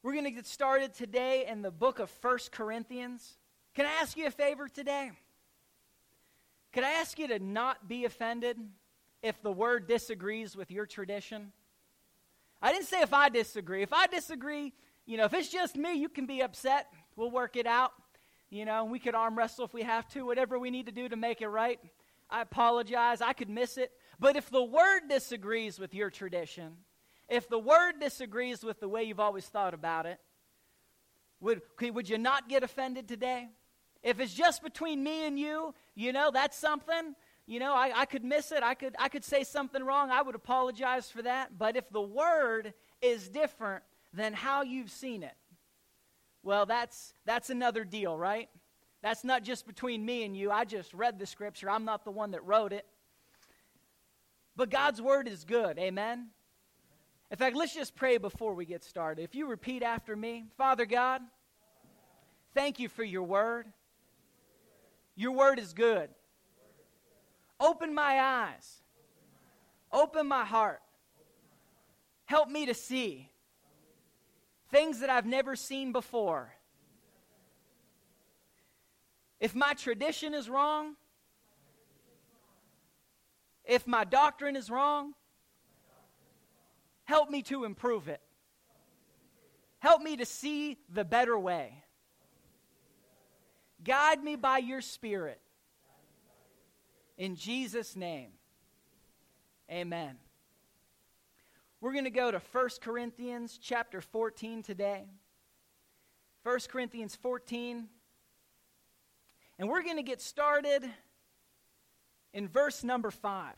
We're going to get started today in the book of 1 Corinthians. Can I ask you a favor today? Could I ask you to not be offended if the word disagrees with your tradition? I didn't say if I disagree. If I disagree, if it's just me, you can be upset. We'll work it out. We could arm wrestle if we have to, whatever we need to do to make it right. I apologize. I could miss it. But if the word disagrees with your tradition, if the word disagrees with the way you've always thought about it, would you not get offended today? If it's just between me and you, that's something. I could miss it. I could say something wrong. I would apologize for that. But if the word is different than how you've seen it, well, that's another deal, right? That's not just between me and you. I just read the scripture. I'm not the one that wrote it. But God's word is good. Amen? In fact, let's just pray before we get started. If you repeat after me, Father God, thank you for your word. Your word is good. Open my eyes. Open my heart. Help me to see things that I've never seen before. If my tradition is wrong, if my doctrine is wrong, help me to improve it. Help me to see the better way. Guide me by your Spirit. In Jesus' name, amen. We're going to go to 1 Corinthians chapter 14 today. 1 Corinthians 14. And we're going to get started in verse number 5.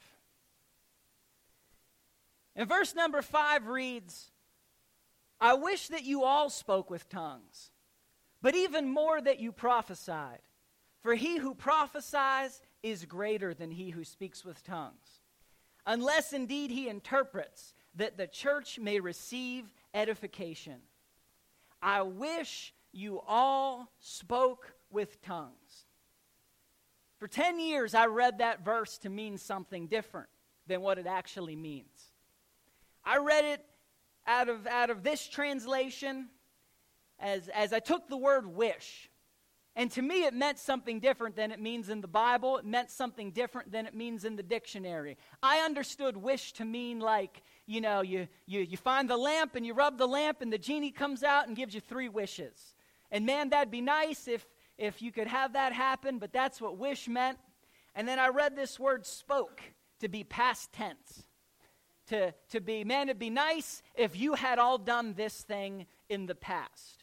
And verse number 5 reads, I wish that you all spoke with tongues, but even more that you prophesied. For he who prophesies is greater than he who speaks with tongues, unless indeed he interprets, that the church may receive edification. I wish you all spoke with tongues. For 10 years, I read that verse to mean something different than what it actually means. I read it out of this translation as I took the word wish. And to me, it meant something different than it means in the Bible. It meant something different than it means in the dictionary. I understood wish to mean like, you find the lamp and you rub the lamp and the genie comes out and gives you 3 wishes. And man, that'd be nice if you could have that happen, but that's what wish meant. And then I read this word spoke to be past tense. To be, man, it'd be nice if you had all done this thing in the past.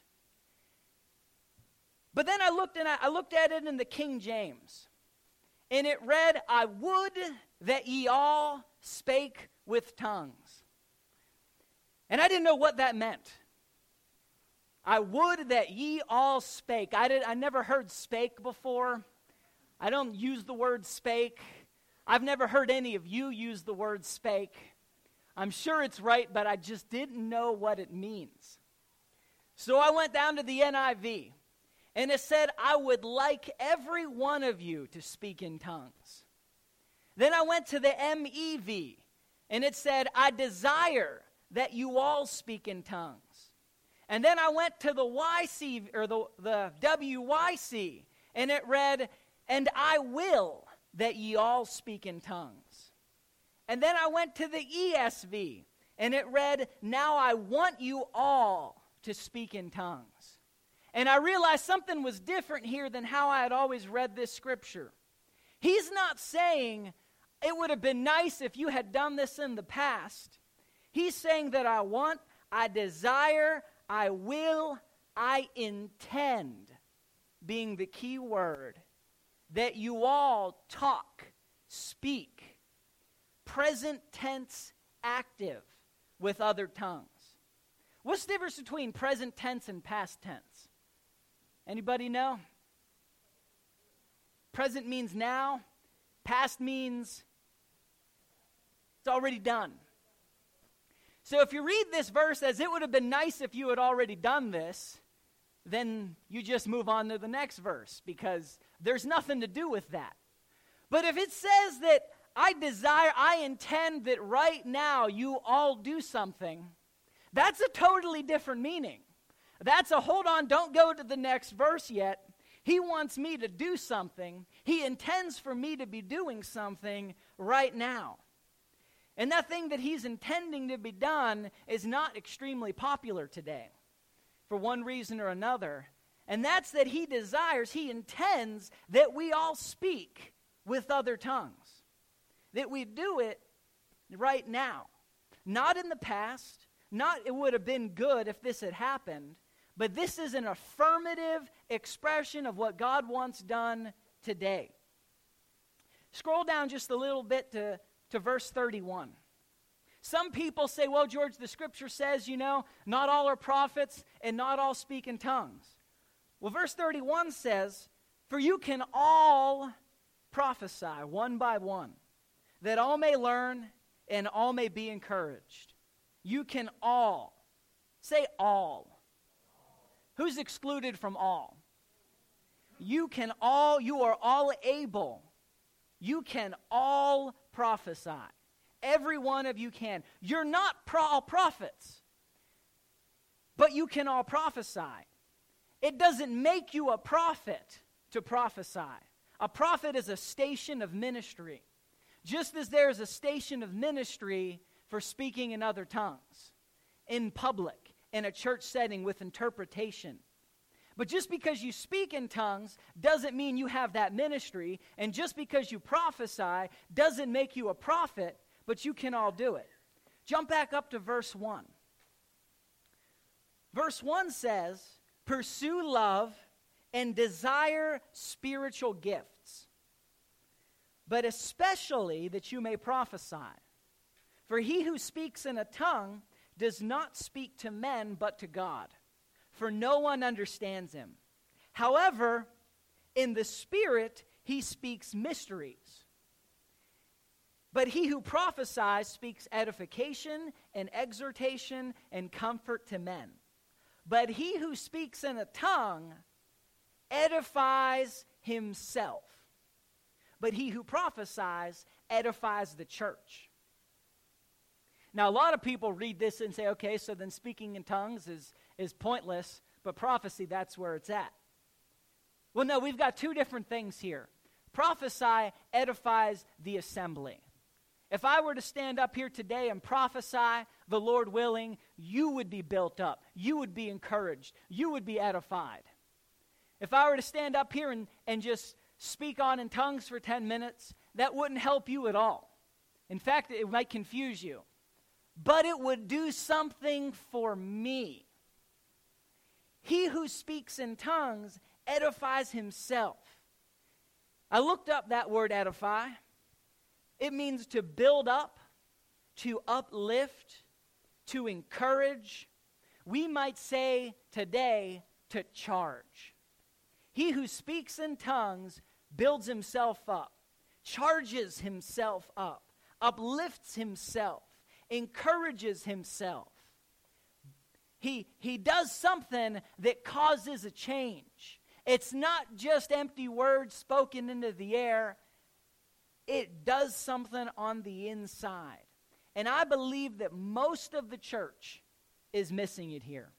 But then I looked at it in the King James, and it read, I would that ye all spake with tongues. And I didn't know what that meant. I would that ye all spake. I never heard spake before. I don't use the word spake. I've never heard any of you use the word spake. I'm sure it's right, but I just didn't know what it means. So I went down to the NIV. And it said, I would like every one of you to speak in tongues. Then I went to the MEV, and it said, I desire that you all speak in tongues. And then I went to the YC, or the WYC, and it read, and I will that ye all speak in tongues. And then I went to the ESV, and it read, now I want you all to speak in tongues. And I realized something was different here than how I had always read this scripture. He's not saying it would have been nice if you had done this in the past. He's saying that I want, I desire, I will, I intend, being the key word, that you all talk, speak, present tense, active, with other tongues. What's the difference between present tense and past tense? Anybody know? Present means now. Past means it's already done. So if you read this verse as it would have been nice if you had already done this, then you just move on to the next verse because there's nothing to do with that. But if it says that I intend that right now you all do something, that's a totally different meaning. That's a hold on, don't go to the next verse yet. He wants me to do something. He intends for me to be doing something right now. And that thing that he's intending to be done is not extremely popular today for one reason or another. And that's that he desires, he intends that we all speak with other tongues. That we do it right now. Not in the past. Not it would have been good if this had happened. But this is an affirmative expression of what God wants done today. Scroll down just a little bit to verse 31. Some people say, well, George, the scripture says, not all are prophets and not all speak in tongues. Well, verse 31 says, for you can all prophesy one by one, that all may learn and all may be encouraged. You can all. Say all. Who's excluded from all? You are all able. You can all prophesy. Every one of you can. You're not all prophets, but you can all prophesy. It doesn't make you a prophet to prophesy. A prophet is a station of ministry, just as there is a station of ministry for speaking in other tongues, in public, in a church setting with interpretation. But just because you speak in tongues doesn't mean you have that ministry, and just because you prophesy doesn't make you a prophet, but you can all do it. Jump back up to verse 1. Verse 1 says, pursue love and desire spiritual gifts, but especially that you may prophesy. For he who speaks in a tongue does not speak to men but to God, for no one understands him. However, in the Spirit he speaks mysteries. But he who prophesies speaks edification and exhortation and comfort to men. But he who speaks in a tongue edifies himself. But he who prophesies edifies the church. Now, a lot of people read this and say, okay, so then speaking in tongues is pointless, but prophecy, that's where it's at. Well, no, we've got two different things here. Prophesy edifies the assembly. If I were to stand up here today and prophesy, the Lord willing, you would be built up. You would be encouraged. You would be edified. If I were to stand up here and just speak on in tongues for 10 minutes, that wouldn't help you at all. In fact, it might confuse you. But it would do something for me. He who speaks in tongues edifies himself. I looked up that word edify. It means to build up, to uplift, to encourage. We might say today, to charge. He who speaks in tongues builds himself up, charges himself up, uplifts himself, encourages himself. He does something that causes a change. It's not just empty words spoken into the air. It does something on the inside. And I believe that most of the church is missing it here.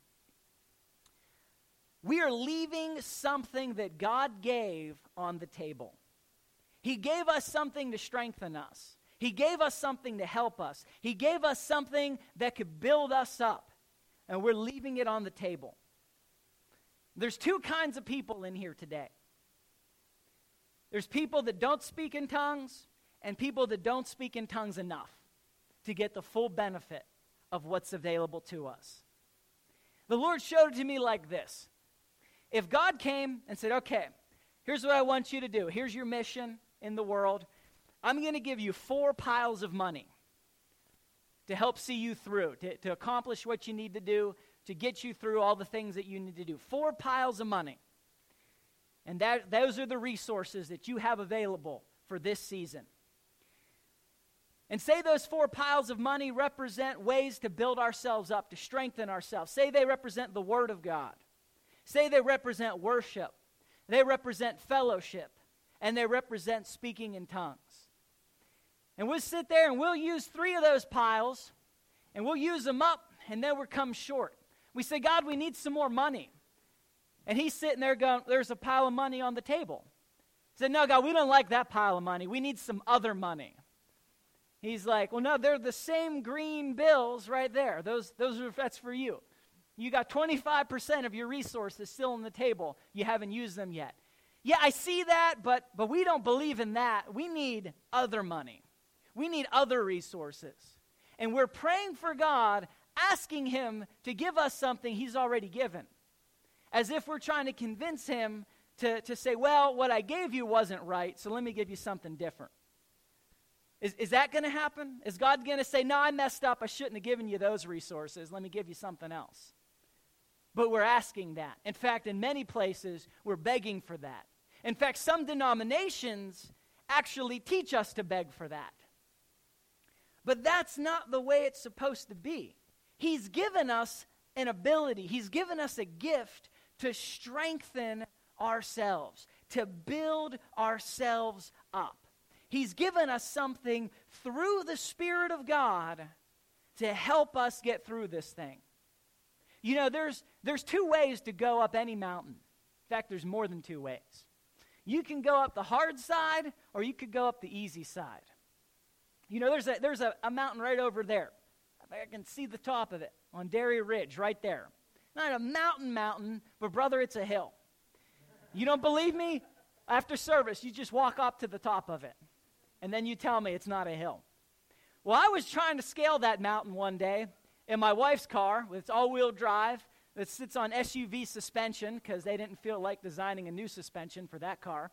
We are leaving something that God gave on the table. He gave us something to strengthen us. He gave us something to help us. He gave us something that could build us up. And we're leaving it on the table. There's two kinds of people in here today. There's people that don't speak in tongues and people that don't speak in tongues enough to get the full benefit of what's available to us. The Lord showed it to me like this. If God came and said, okay, here's what I want you to do. Here's your mission in the world. I'm going to give you 4 piles of money to help see you through, to accomplish what you need to do, to get you through all the things that you need to do. 4 piles of money. And those are the resources that you have available for this season. And say those 4 piles of money represent ways to build ourselves up, to strengthen ourselves. Say they represent the Word of God. Say they represent worship. They represent fellowship. And they represent speaking in tongues. And we'll sit there and we'll use 3 of those piles, and we'll use them up, and then we'll come short. We say, God, we need some more money. And he's sitting there going, there's a pile of money on the table. He said, no, God, we don't like that pile of money. We need some other money. He's like, well, no, they're the same green bills right there. That's for you. You got 25% of your resources still on the table. You haven't used them yet. Yeah, I see that, but we don't believe in that. We need other money. We need other resources. And we're praying for God, asking him to give us something he's already given. As if we're trying to convince him to say, well, what I gave you wasn't right, so let me give you something different. Is that going to happen? Is God going to say, no, I messed up. I shouldn't have given you those resources. Let me give you something else. But we're asking that. In fact, in many places, we're begging for that. In fact, some denominations actually teach us to beg for that. But that's not the way it's supposed to be. He's given us an ability. He's given us a gift to strengthen ourselves, to build ourselves up. He's given us something through the Spirit of God to help us get through this thing. You know, there's two ways to go up any mountain. In fact, there's more than two ways. You can go up the hard side, or you could go up the easy side. You know, there's a mountain right over there. I can see the top of it on Dairy Ridge right there. Not a mountain, but brother, it's a hill. You don't believe me? After service, you just walk up to the top of it, and then you tell me it's not a hill. Well, I was trying to scale that mountain one day in my wife's car with its all-wheel drive that sits on SUV suspension because they didn't feel like designing a new suspension for that car.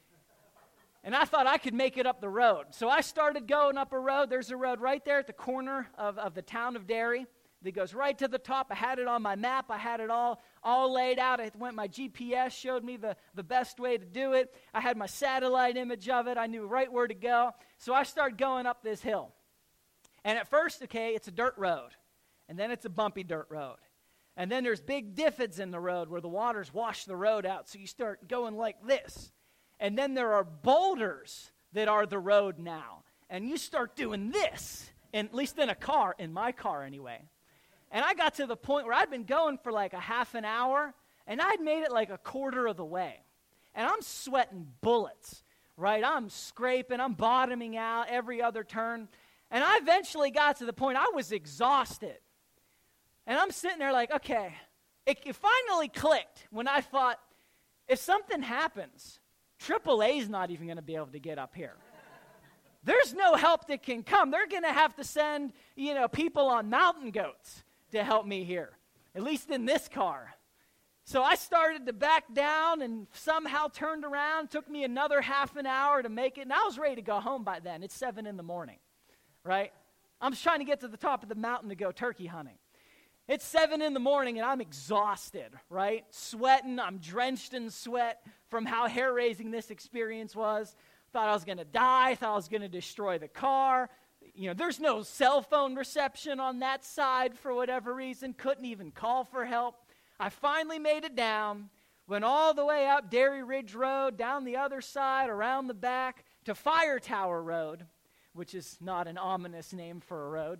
And I thought I could make it up the road. So I started going up a road. There's a road right there at the corner of the town of Derry that goes right to the top. I had it on my map. I had it all laid out. My GPS showed me the best way to do it. I had my satellite image of it. I knew right where to go. So I started going up this hill. And at first, it's a dirt road. And then it's a bumpy dirt road. And then there's big divots in the road where the waters wash the road out. So you start going like this. And then there are boulders that are the road now. And you start doing this, at least in a car, in my car anyway. And I got to the point where I'd been going for like a half an hour, and I'd made it like a quarter of the way. And I'm sweating bullets, right? I'm scraping, I'm bottoming out every other turn. And I eventually got to the point I was exhausted. And I'm sitting there like, okay, it finally clicked when I thought, if something happens, AAA's not even going to be able to get up here. There's no help that can come. They're going to have to send, people on mountain goats to help me here, at least in this car. So I started to back down and somehow turned around. Took me another half an hour to make it, and I was ready to go home by then. It's 7 a.m, right? I'm just trying to get to the top of the mountain to go turkey hunting. It's 7 a.m, and I'm exhausted, right? Sweating. I'm drenched in sweat from how hair-raising this experience was. Thought I was going to die. Thought I was going to destroy the car. There's no cell phone reception on that side for whatever reason. Couldn't even call for help. I finally made it down. Went all the way up Dairy Ridge Road, down the other side, around the back, to Fire Tower Road, which is not an ominous name for a road.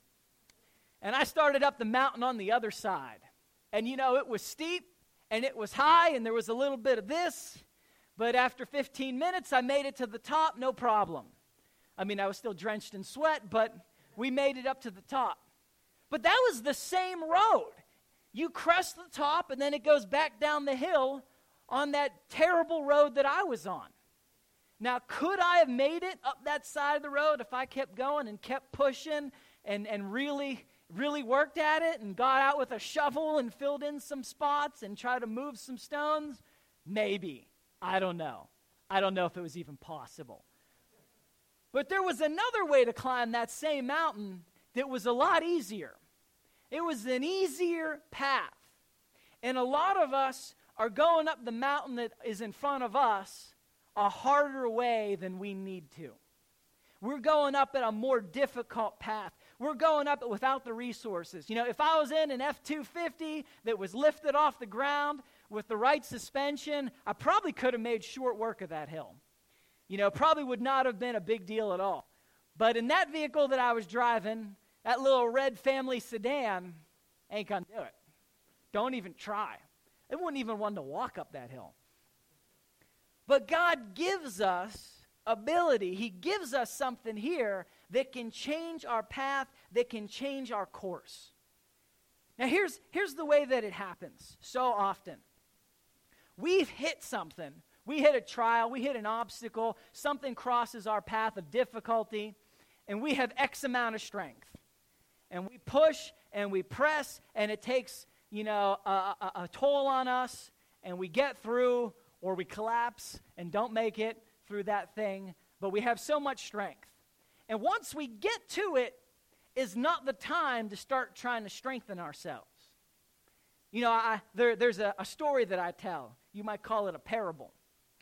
And I started up the mountain on the other side. And, it was steep, and it was high, and there was a little bit of this. But after 15 minutes, I made it to the top, no problem. I was still drenched in sweat, but we made it up to the top. But that was the same road. You crest the top, and then it goes back down the hill on that terrible road that I was on. Now, could I have made it up that side of the road if I kept going and kept pushing and really worked at it and got out with a shovel and filled in some spots and tried to move some stones? Maybe. I don't know. I don't know if it was even possible. But there was another way to climb that same mountain that was a lot easier. It was an easier path. And a lot of us are going up the mountain that is in front of us a harder way than we need to. We're going up at a more difficult path. We're going up it without the resources. If I was in an F-250 that was lifted off the ground with the right suspension, I probably could have made short work of that hill. Probably would not have been a big deal at all. But in that vehicle that I was driving, that little red family sedan, ain't gonna do it. don't even try. They wouldn't even want to walk up that hill. But God gives us ability. He gives us something here that can change our path, that can change our course. Now here's the way that it happens so often. We've hit something. We hit a trial, we hit an obstacle, something crosses our path of difficulty, and we have X amount of strength. And we push and we press, and it takes, a toll on us, and we get through, or we collapse and don't make it through that thing, but we have so much strength. And once we get to it, is not the time to start trying to strengthen ourselves. There's a story that I tell. You might call it a parable.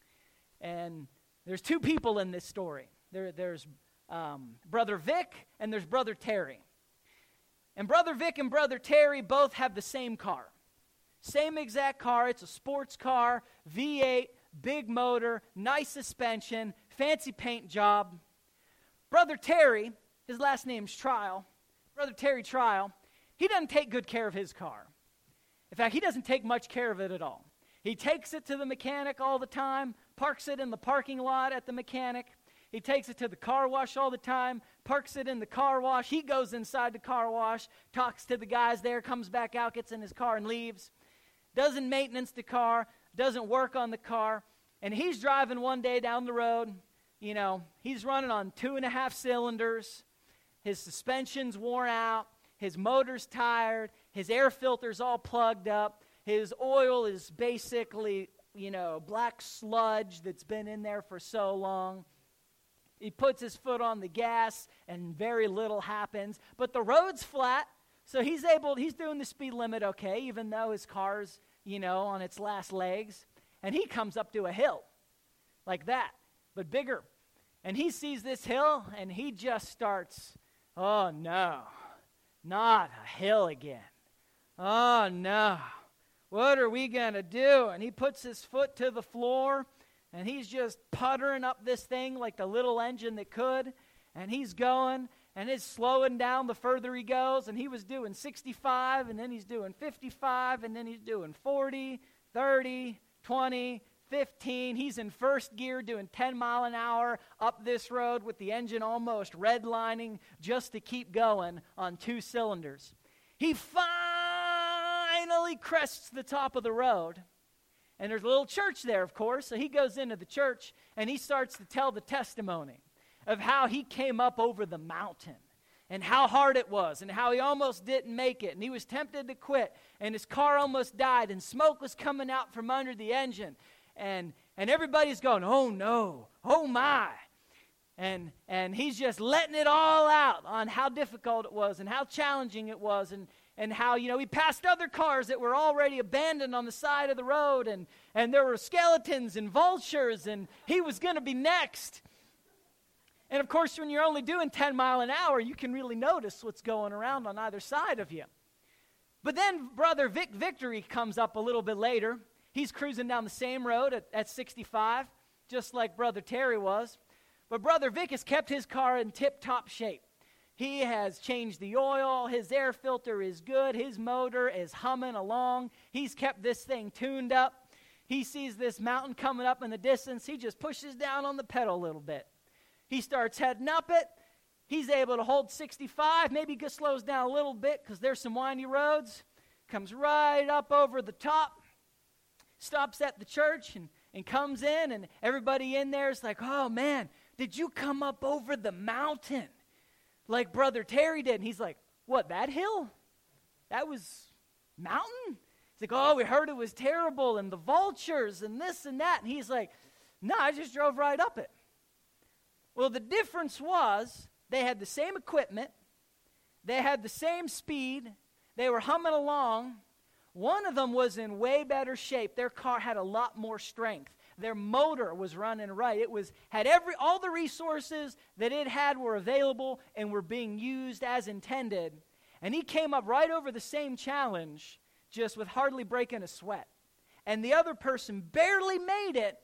And there's two people in this story. There's Brother Vic and there's Brother Terry. And Brother Vic and Brother Terry both have the same car. Same exact car. It's a sports car, V8, big motor, nice suspension, fancy paint job. Brother Terry, his last name's Trial, Brother Terry Trial, he doesn't take good care of his car. In fact, he doesn't take much care of it at all. He takes it to the mechanic all the time, parks it in the parking lot at the mechanic. He takes it to the car wash all the time, parks it in the car wash. He goes inside the car wash, talks to the guys there, comes back out, gets in his car and leaves. Doesn't maintenance the car, doesn't work on the car. And he's driving one day down the road. He's running on 2.5 cylinders. His suspension's worn out. His motor's tired. His air filter's all plugged up. His oil is basically, black sludge that's been in there for so long. He puts his foot on the gas and very little happens. But the road's flat, so he's doing the speed limit okay, even though his car's, on its last legs. And he comes up to a hill like that, but bigger. And he sees this hill, and he just starts, oh no, not a hill again. Oh no, what are we going to do? And he puts his foot to the floor, and he's just puttering up this thing like the little engine that could. And he's going, and it's slowing down the further he goes. And he was doing 65, and then he's doing 55, and then he's doing 40, 30, 20, 15. He's in first gear doing 10 mile an hour up this road with the engine almost redlining just to keep going on 2 cylinders. He finally crests the top of the road. And there's a little church there, of course. So he goes into the church and he starts to tell the testimony of how he came up over the mountain and how hard it was and how he almost didn't make it. And he was tempted to quit and his car almost died and smoke was coming out from under the engine. And everybody's going, oh no, oh my. And he's just letting it all out on how difficult it was and how challenging it was and how, he passed other cars that were already abandoned on the side of the road and there were skeletons and vultures and he was going to be next. And of course, when you're only doing 10 mile an hour, you can really notice what's going around on either side of you. But then Brother Victory comes up a little bit later. He's cruising down the same road at 65, just like Brother Terry was. But Brother Vic has kept his car in tip-top shape. He has changed the oil. His air filter is good. His motor is humming along. He's kept this thing tuned up. He sees this mountain coming up in the distance. He just pushes down on the pedal a little bit. He starts heading up it. He's able to hold 65. Maybe he just slows down a little bit because there's some windy roads. Comes right up over the top. Stops at the church and comes in. And everybody in there is like, oh, man, did you come up over the mountain like Brother Terry did? And he's like, what, that hill? That was mountain? He's like, oh, we heard it was terrible and the vultures and this and that. And he's like, no, I just drove right up it. Well, the difference was they had the same equipment. They had the same speed. They were humming along. One of them was in way better shape. Their car had a lot more strength. Their motor was running right. It had all the resources that it had were available and were being used as intended. And he came up right over the same challenge, just with hardly breaking a sweat. And the other person barely made it,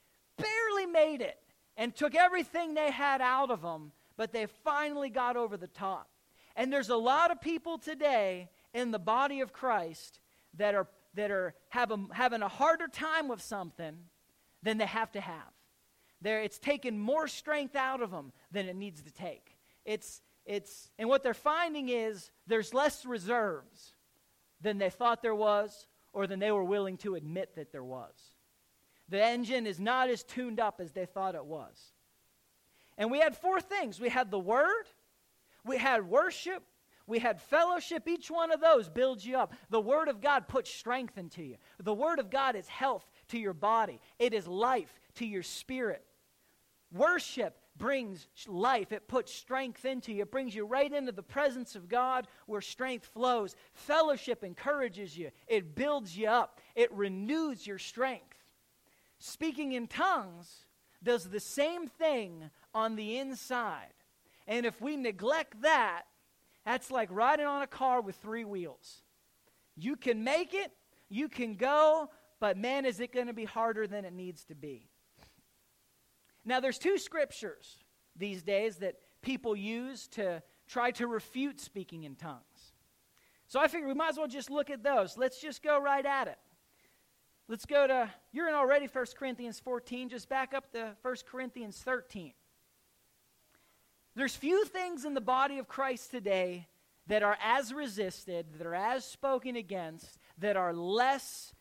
and took everything they had out of them, but they finally got over the top. And there's a lot of people today in the body of Christ that are having a harder time with something than they have to have. It's taken more strength out of them than it needs to take. And what they're finding is there's less reserves than they thought there was or than they were willing to admit that there was. The engine is not as tuned up as they thought it was. And we had 4 things. We had the Word, we had worship, we had fellowship. Each one of those builds you up. The Word of God puts strength into you. The Word of God is health to your body. It is life to your spirit. Worship brings life. It puts strength into you. It brings you right into the presence of God where strength flows. Fellowship encourages you. It builds you up. It renews your strength. Speaking in tongues does the same thing on the inside. And if we neglect that, that's like riding on a car with 3 wheels. You can make it, you can go, but man, is it going to be harder than it needs to be. Now, there's 2 scriptures these days that people use to try to refute speaking in tongues. So I figured we might as well just look at those. Let's just go right at it. Let's go to, you're in already 1 Corinthians 14, just back up to 1 Corinthians 13. There's few things in the body of Christ today that are as resisted, that are as spoken against, that are less,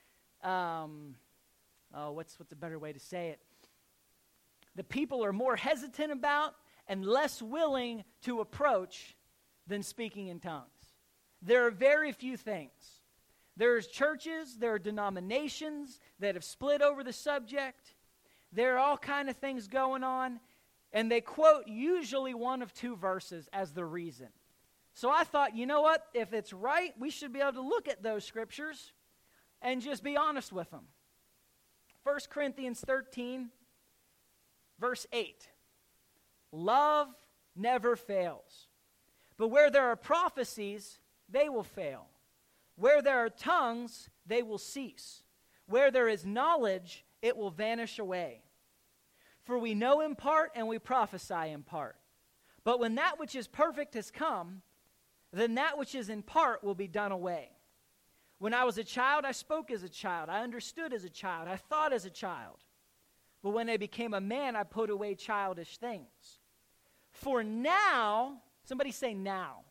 what's a better way to say it? The people are more hesitant about and less willing to approach than speaking in tongues. There are very few things. There's churches, there are denominations that have split over the subject. There are all kind of things going on, and they quote usually one of 2 verses as the reason. So I thought, you know what? If it's right, we should be able to look at those scriptures and just be honest with them. 1 Corinthians 13, verse 8. Love never fails. But where there are prophecies, they will fail. Where there are tongues, they will cease. Where there is knowledge, it will vanish away. For we know in part and we prophesy in part. But when that which is perfect has come, then that which is in part will be done away. When I was a child, I spoke as a child. I understood as a child. I thought as a child. But when I became a man, I put away childish things. For now, somebody say now.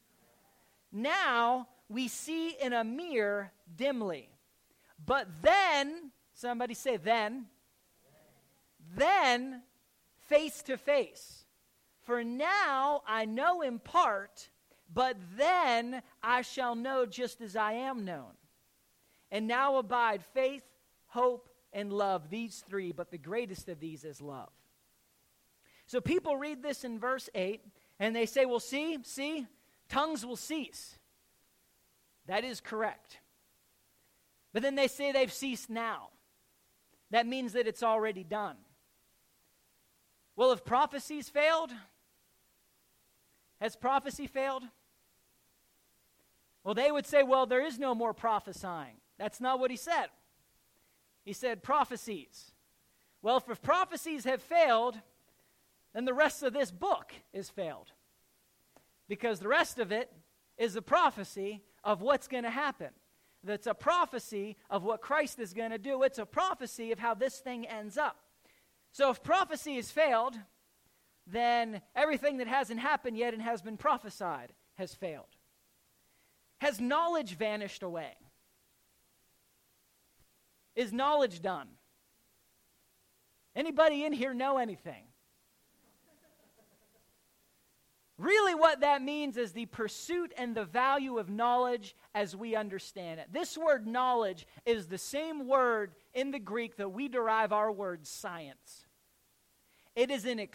Now we see in a mirror dimly. But then, somebody say then. Then, face to face. For now I know in part, but then I shall know just as I am known. And now abide faith, hope, and love, these 3, but the greatest of these is love. So people read this in verse 8, and they say, well, see, tongues will cease. That is correct. But then they say they've ceased now. That means that it's already done. Well, if prophecies failed, has prophecy failed? Well, they would say, well, there is no more prophesying. That's not what he said. He said prophecies. Well, if prophecies have failed, then the rest of this book is failed. Because the rest of it is a prophecy of what's going to happen. That's a prophecy of what Christ is going to do. It's a prophecy of how this thing ends up. So if prophecy has failed, then everything that hasn't happened yet and has been prophesied has failed. Has knowledge vanished away? Is knowledge done? Anybody in here know anything? Really what that means is the pursuit and the value of knowledge as we understand it. This word knowledge is the same word in the Greek that we derive our word science. It is an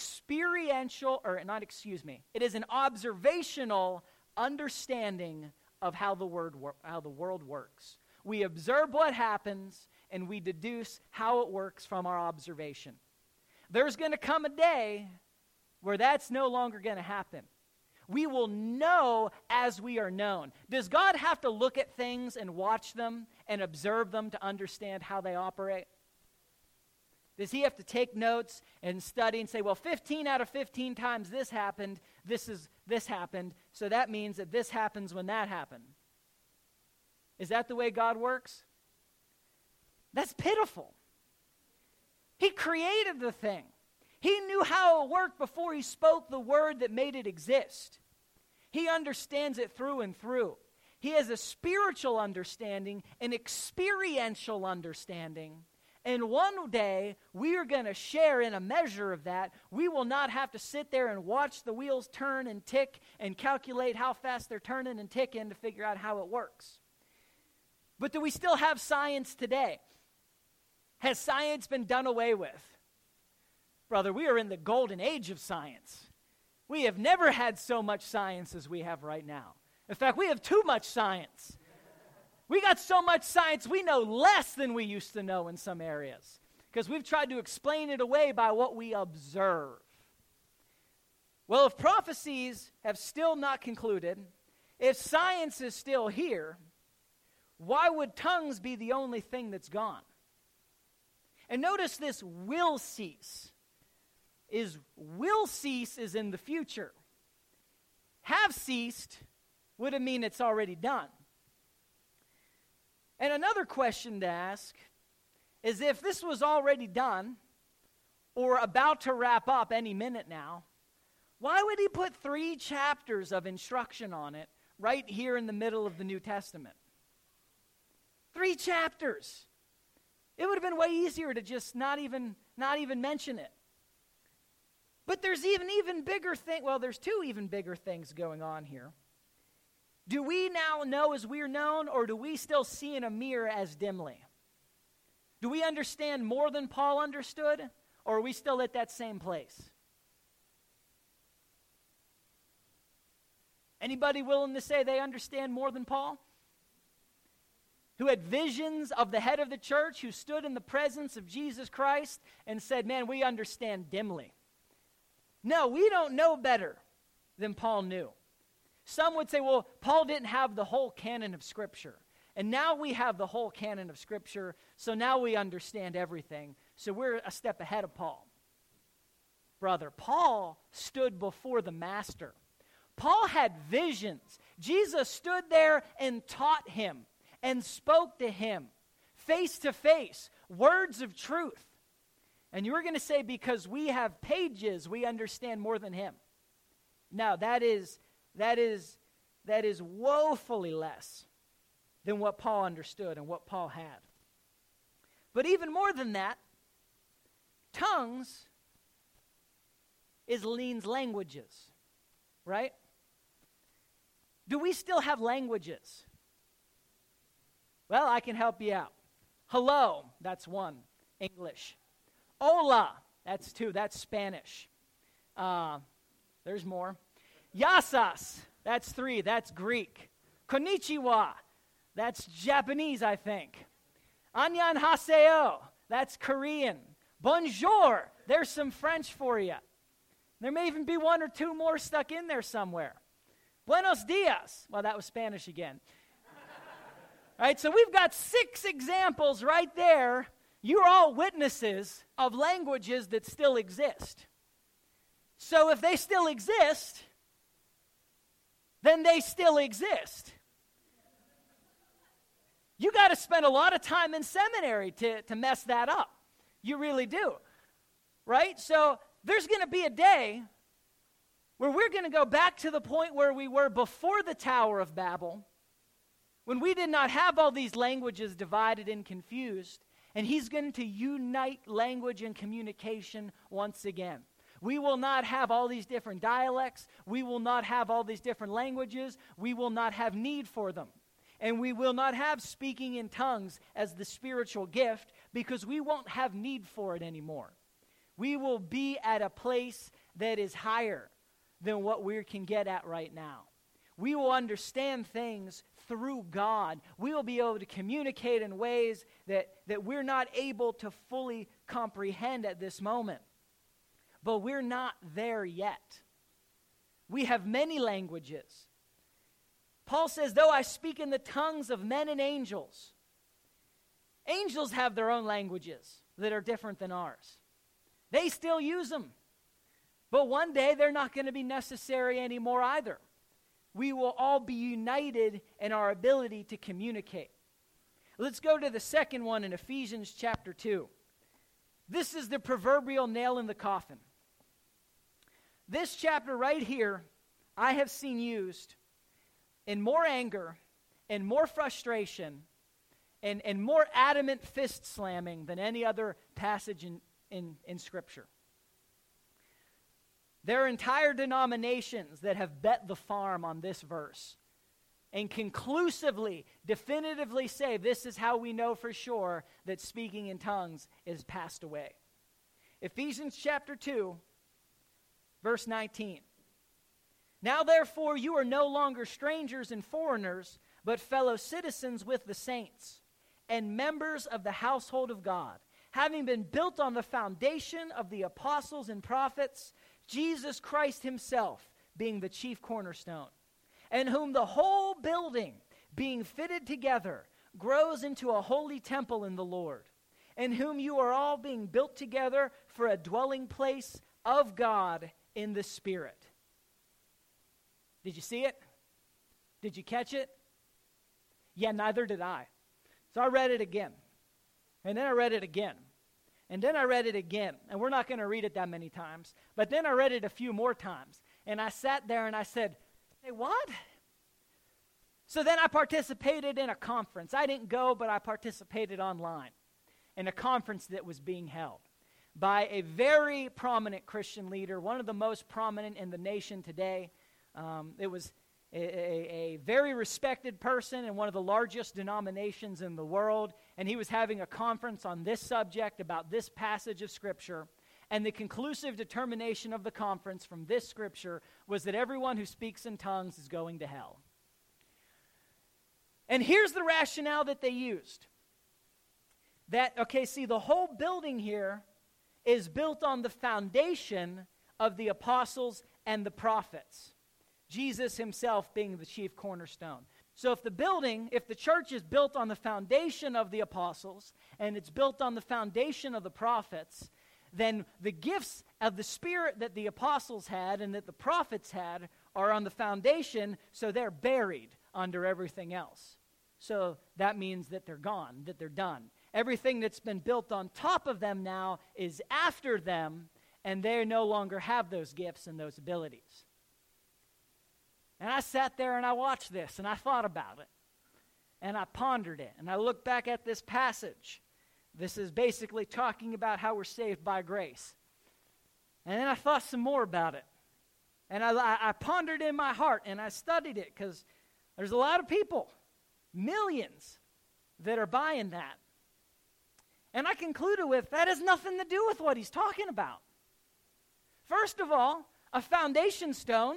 it is an observational understanding of how the world works. We observe what happens and we deduce how it works from our observation. There's going to come a day where that's no longer going to happen. We will know as we are known. Does God have to look at things and watch them and observe them to understand how they operate? Does he have to take notes and study and say, well, 15 out of 15 times this happened, this happened, so that means that this happens when that happened? Is that the way God works? That's pitiful. He created the thing. He knew how it worked before he spoke the word that made it exist. He understands it through and through. He has a spiritual understanding, an experiential understanding. And one day, we are going to share in a measure of that. We will not have to sit there and watch the wheels turn and tick and calculate how fast they're turning and ticking to figure out how it works. But do we still have science today? Has science been done away with? Brother, we are in the golden age of science. We have never had so much science as we have right now. In fact, we have too much science. We got so much science, we know less than we used to know in some areas because we've tried to explain it away by what we observe. Well, if prophecies have still not concluded, if science is still here, why would tongues be the only thing that's gone? And notice this will cease. Will cease is in the future. Have ceased would mean it's already done. And another question to ask is if this was already done or about to wrap up any minute now, why would he put 3 chapters of instruction on it right here in the middle of the New Testament? 3 chapters. It would have been way easier to just not even mention it. But there's even bigger thing. Well, there's 2 even bigger things going on here. Do we now know as we are known, or do we still see in a mirror as dimly? Do we understand more than Paul understood, or are we still at that same place? Anybody willing to say they understand more than Paul? Who had visions of the head of the church, who stood in the presence of Jesus Christ and said, man, we understand dimly. No, we don't know better than Paul knew. Some would say, well, Paul didn't have the whole canon of Scripture. And now we have the whole canon of Scripture, so now we understand everything. So we're a step ahead of Paul. Brother, Paul stood before the Master. Paul had visions. Jesus stood there and taught him and spoke to him face to face, words of truth. And you were going to say, because we have pages, we understand more than him. No, that is woefully less than what Paul understood and what Paul had. But even more than that, tongues means languages, right? Do we still have languages? Well, I can help you out. Hello, that's 1, English. Hola, that's 2, that's Spanish. There's more. Yasas, that's 3, that's Greek. Konnichiwa, that's Japanese, I think. Annyeonghaseyo, that's Korean. Bonjour, there's some French for you. There may even be 1 or 2 more stuck in there somewhere. Buenos dias, well, that was Spanish again. All right, so we've got 6 examples right there. You're all witnesses of languages that still exist. So if they still exist, then they still exist. You got to spend a lot of time in seminary to mess that up. You really do. Right? So there's going to be a day where we're going to go back to the point where we were before the Tower of Babel, when we did not have all these languages divided and confused, and he's going to unite language and communication once again. We will not have all these different dialects. We will not have all these different languages. We will not have need for them. And we will not have speaking in tongues as the spiritual gift because we won't have need for it anymore. We will be at a place that is higher than what we can get at right now. We will understand things through God. We will be able to communicate in ways that we're not able to fully comprehend at this moment. But we're not there yet. We have many languages. Paul says, though I speak in the tongues of men and angels, angels have their own languages that are different than ours. They still use them. But one day they're not going to be necessary anymore either. we will all be united in our ability to communicate. Let's go to the second one in Ephesians chapter 2. This is the proverbial nail in the coffin. This chapter right here, I have seen used in more anger and more frustration and more adamant fist slamming than any other passage in Scripture. There are entire denominations that have bet the farm on this verse and conclusively, definitively say this is how we know for sure that speaking in tongues is passed away. Ephesians chapter 2, verse 19. Now therefore you are no longer strangers and foreigners, but fellow citizens with the saints and members of the household of God, having been built on the foundation of the apostles and prophets, Jesus Christ himself being the chief cornerstone, and whom the whole building, being fitted together, grows into a holy temple in the Lord, in whom you are all being built together for a dwelling place of God in the Spirit. Did you see it? Did you catch it? Yeah, neither did I. So I read it again. And then I read it again. And then I read it again. And we're not going to read it that many times. But then I read it a few more times. And I sat there and I said, hey, what? So then I participated in a conference. I didn't go, but I participated online in a conference that was being held by a very prominent Christian leader, one of the most prominent in the nation today. It was a very respected person in one of the largest denominations in the world, and he was having a conference on this subject about this passage of Scripture, and the conclusive determination of the conference from this Scripture was that everyone who speaks in tongues is going to hell. And here's the rationale that they used. That, the whole building here is built on the foundation of the apostles and the prophets. Jesus himself being the chief cornerstone. So if the church is built on the foundation of the apostles and it's built on the foundation of the prophets, then the gifts of the Spirit that the apostles had and that the prophets had are on the foundation, so they're buried under everything else. So that means that they're gone, that they're done. Everything that's been built on top of them now is after them, and they no longer have those gifts and those abilities. And I sat there and I watched this and I thought about it. And I pondered it. And I looked back at this passage. This is basically talking about how we're saved by grace. And then I thought some more about it. And I pondered in my heart and I studied it because there's a lot of people, millions, that are buying that. And I concluded with, that has nothing to do with what he's talking about. First of all, a foundation stone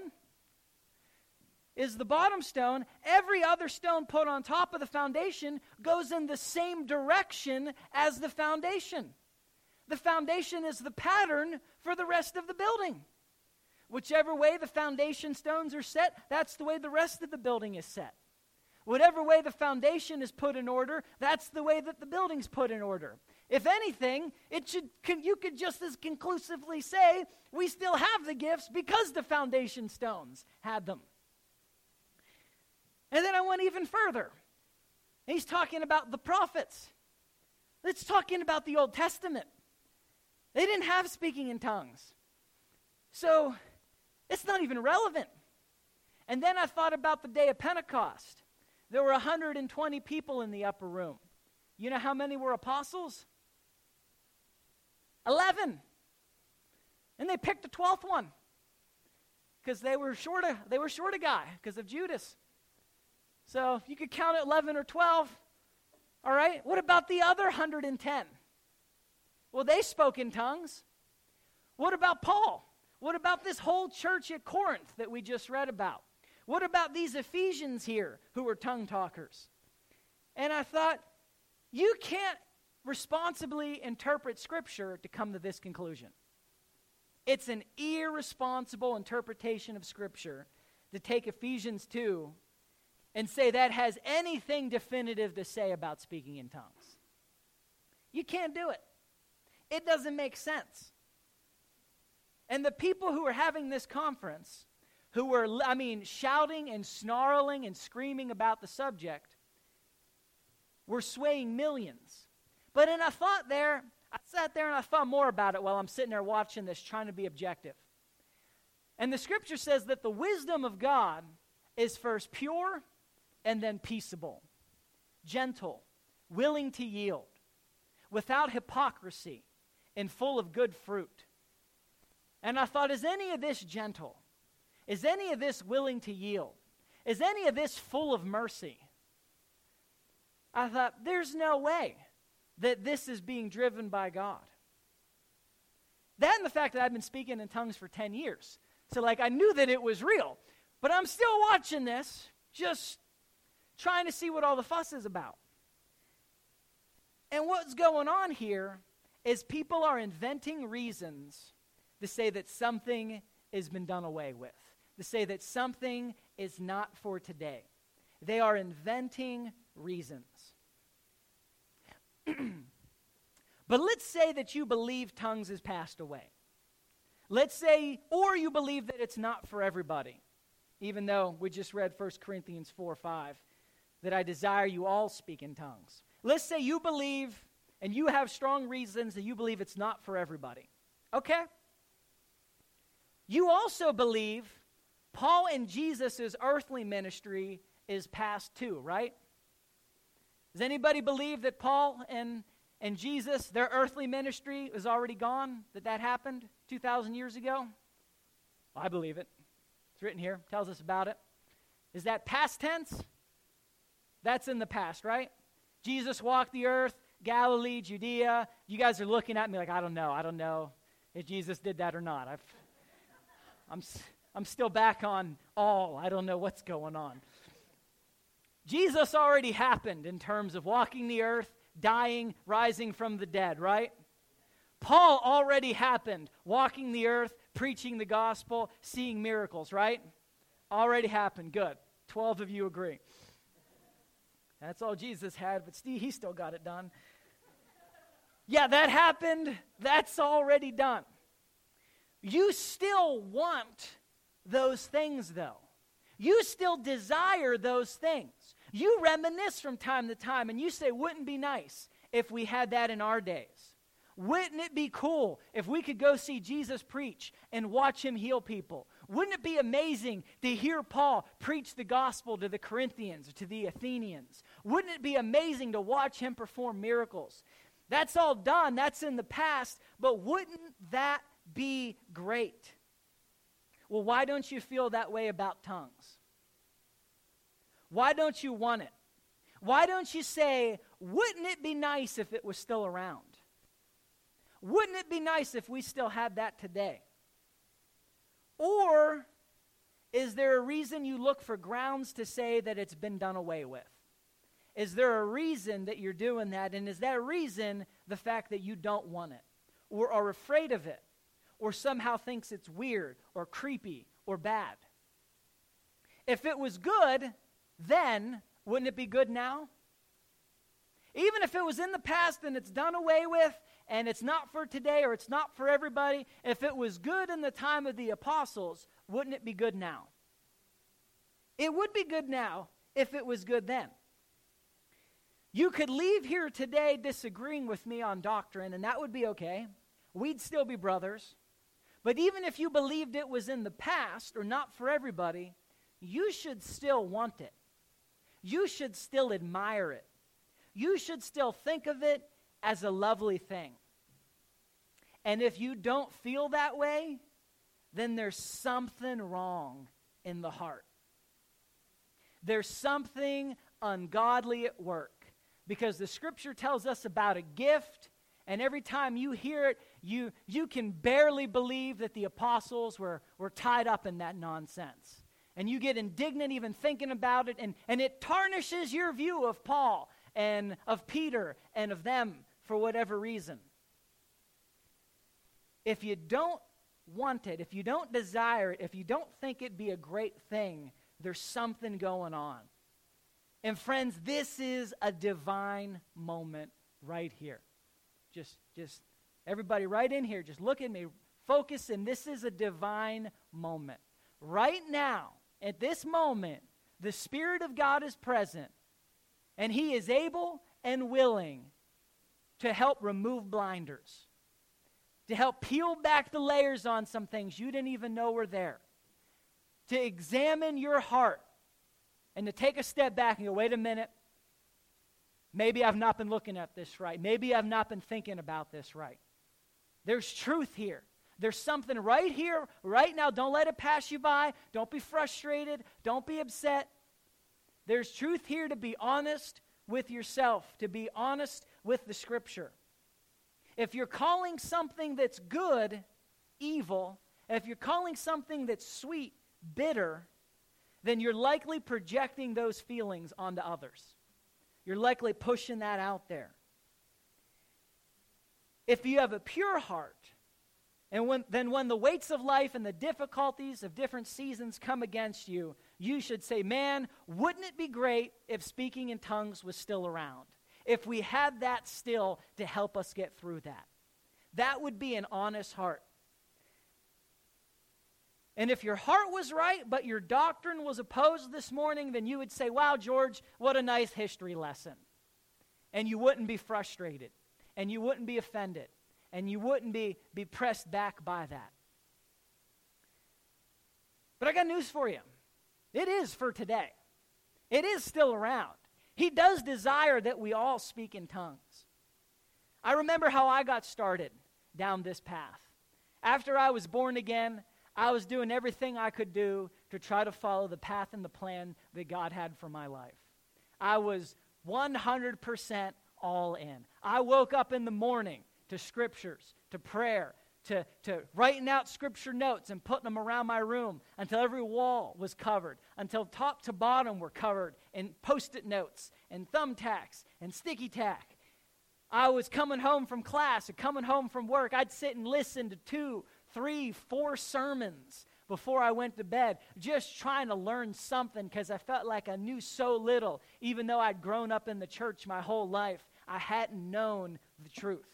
is the bottom stone. Every other stone put on top of the foundation goes in the same direction as the foundation. The foundation is the pattern for the rest of the building. Whichever way the foundation stones are set, that's the way the rest of the building is set. Whatever way the foundation is put in order, that's the way that the building's put in order. If anything, you could just as conclusively say we still have the gifts because the foundation stones had them. And then I went even further. He's talking about the prophets. It's talking about the Old Testament. They didn't have speaking in tongues. So it's not even relevant. And then I thought about the day of Pentecost. There were 120 people in the upper room. You know how many were apostles? 11. And they picked a 12th one because they were short a guy because of Judas. So if you could count 11 or 12, all right. What about the other 110? Well, they spoke in tongues. What about Paul? What about this whole church at Corinth that we just read about? What about these Ephesians here who were tongue talkers? And I thought, you can't responsibly interpret Scripture to come to this conclusion. It's an irresponsible interpretation of Scripture to take Ephesians 2 and say that has anything definitive to say about speaking in tongues. You can't do it. It doesn't make sense. And the people who are having this conference, who were, shouting and snarling and screaming about the subject, were swaying millions. But I sat there and I thought more about it while I'm sitting there watching this, trying to be objective. And the scripture says that the wisdom of God is first pure and then peaceable, gentle, willing to yield, without hypocrisy, and full of good fruit. And I thought, is any of this gentle? Is any of this willing to yield? Is any of this full of mercy? I thought, there's no way that this is being driven by God. That and the fact that I've been speaking in tongues for 10 years. So I knew that it was real. But I'm still watching this, just trying to see what all the fuss is about. And what's going on here is people are inventing reasons to say that something has been done away with, to say that something is not for today. They are inventing reasons. But let's say that you believe tongues has passed away. Let's say, or you believe that it's not for everybody, even though we just read 1 Corinthians 4:5, that I desire you all speak in tongues. Let's say you believe, and you have strong reasons that you believe it's not for everybody. Okay? You also believe Paul and Jesus' earthly ministry is past too, right? Does anybody believe that Paul and Jesus, their earthly ministry is already gone? That happened 2,000 years ago? Well, I believe it. It's written here. Tells us about it. Is that past tense? That's in the past, right? Jesus walked the earth, Galilee, Judea. You guys are looking at me like, I don't know if Jesus did that or not. I'm still back on all. I don't know what's going on. Jesus already happened in terms of walking the earth, dying, rising from the dead, right? Paul already happened, walking the earth, preaching the gospel, seeing miracles, right? Already happened. Good. 12 of you agree. That's all Jesus had, but Steve, he still got it done. Yeah, that happened. That's already done. You still want those things, though. You still desire those things. You reminisce from time to time, and you say, wouldn't it be nice if we had that in our days? Wouldn't it be cool if we could go see Jesus preach and watch him heal people? Wouldn't it be amazing to hear Paul preach the gospel to the Corinthians or to the Athenians? Wouldn't it be amazing to watch him perform miracles? That's all done. That's in the past. But wouldn't that be great? Well, why don't you feel that way about tongues? Why don't you want it? Why don't you say, wouldn't it be nice if it was still around? Wouldn't it be nice if we still had that today? Or is there a reason you look for grounds to say that it's been done away with? Is there a reason that you're doing that? And is that reason the fact that you don't want it? Or are afraid of it? Or somehow thinks it's weird or creepy or bad? If it was good, then wouldn't it be good now? Even if it was in the past and it's done away with and it's not for today or it's not for everybody, if it was good in the time of the apostles, wouldn't it be good now? It would be good now if it was good then. You could leave here today disagreeing with me on doctrine, and that would be okay. We'd still be brothers. But even if you believed it was in the past or not for everybody, you should still want it. You should still admire it. You should still think of it as a lovely thing. And if you don't feel that way, then there's something wrong in the heart. There's something ungodly at work. Because the scripture tells us about a gift, and every time you hear it, you can barely believe that the apostles were tied up in that nonsense. And you get indignant even thinking about it, and it tarnishes your view of Paul and of Peter and of them for whatever reason. If you don't want it, if you don't desire it, if you don't think it'd be a great thing, there's something going on. And friends, this is a divine moment right here. Just everybody right in here, just look at me, focus in. This is a divine moment. right now, at this moment, the Spirit of God is present, and He is able and willing to help remove blinders, to help peel back the layers on some things you didn't even know were there, to examine your heart, and to take a step back and go, wait a minute, maybe I've not been looking at this right. Maybe I've not been thinking about this right. There's truth here. There's something right here, right now. Don't let it pass you by. Don't be frustrated. Don't be upset. There's truth here to be honest with yourself, to be honest with the Scripture. If you're calling something that's good evil, if you're calling something that's sweet bitter, then you're likely projecting those feelings onto others. You're likely pushing that out there. If you have a pure heart, and when the weights of life and the difficulties of different seasons come against you, you should say, man, wouldn't it be great if speaking in tongues was still around? If we had that still to help us get through that. That would be an honest heart. And if your heart was right, but your doctrine was opposed this morning, then you would say, wow, George, what a nice history lesson. And you wouldn't be frustrated. And you wouldn't be offended. And you wouldn't be pressed back by that. But I got news for you. It is for today. It is still around. He does desire that we all speak in tongues. I remember how I got started down this path. After I was born again, I was doing everything I could do to try to follow the path and the plan that God had for my life. I was 100% all in. I woke up in the morning to scriptures, to prayer, to writing out scripture notes and putting them around my room until every wall was covered, until top to bottom were covered in Post-it notes and thumbtacks and sticky tack. I was coming home from class or coming home from work. I'd sit and listen to 2, 3, 4 sermons before I went to bed, just trying to learn something because I felt like I knew so little. Even though I'd grown up in the church my whole life, I hadn't known the truth.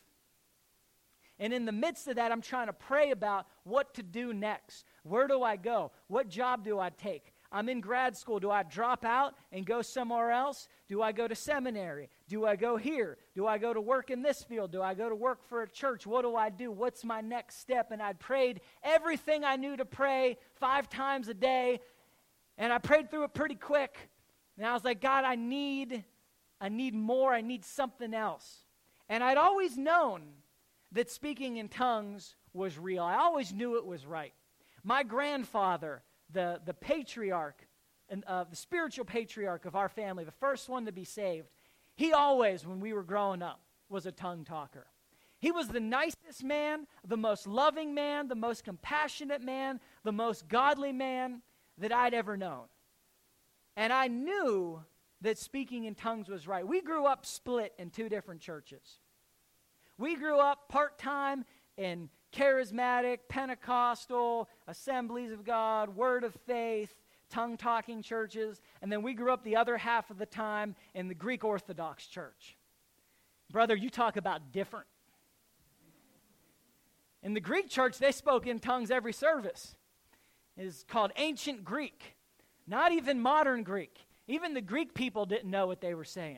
And in the midst of that, I'm trying to pray about what to do next. Where do I go? What job do I take? I'm in grad school. Do I drop out and go somewhere else? Do I go to seminary? Do I go here? Do I go to work in this field? Do I go to work for a church? What do I do? What's my next step? And I prayed everything I knew to pray 5 times a day, and I prayed through it pretty quick. And I was like, God, I need more. I need something else. And I'd always known that speaking in tongues was real. I always knew it was right. My grandfather, the patriarch, and the spiritual patriarch of our family, the first one to be saved, he always, when we were growing up, was a tongue talker. He was the nicest man, the most loving man, the most compassionate man, the most godly man that I'd ever known. And I knew that speaking in tongues was right. We grew up split in 2 different churches. We grew up part-time in charismatic, Pentecostal, Assemblies of God, Word of Faith, tongue-talking churches, and then we grew up the other half of the time in the Greek Orthodox Church. Brother, you talk about different. In the Greek church, they spoke in tongues every service. It is called ancient Greek, not even modern Greek. Even the Greek people didn't know what they were saying.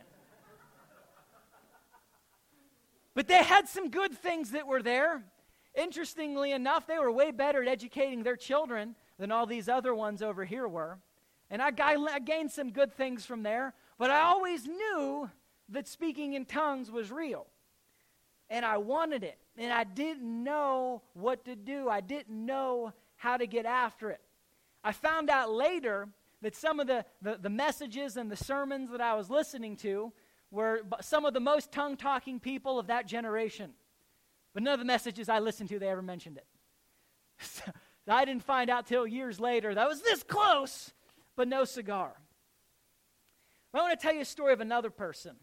But they had some good things that were there. Interestingly enough, they were way better at educating their children than all these other ones over here were. And I gained some good things from there, but I always knew that speaking in tongues was real. And I wanted it, and I didn't know what to do. I didn't know how to get after it. I found out later that some of the messages and the sermons that I was listening to were some of the most tongue-talking people of that generation. But none of the messages I listened to, they ever mentioned it. So I didn't find out till years later that I was this close, but no cigar. But I want to tell you a story of another person.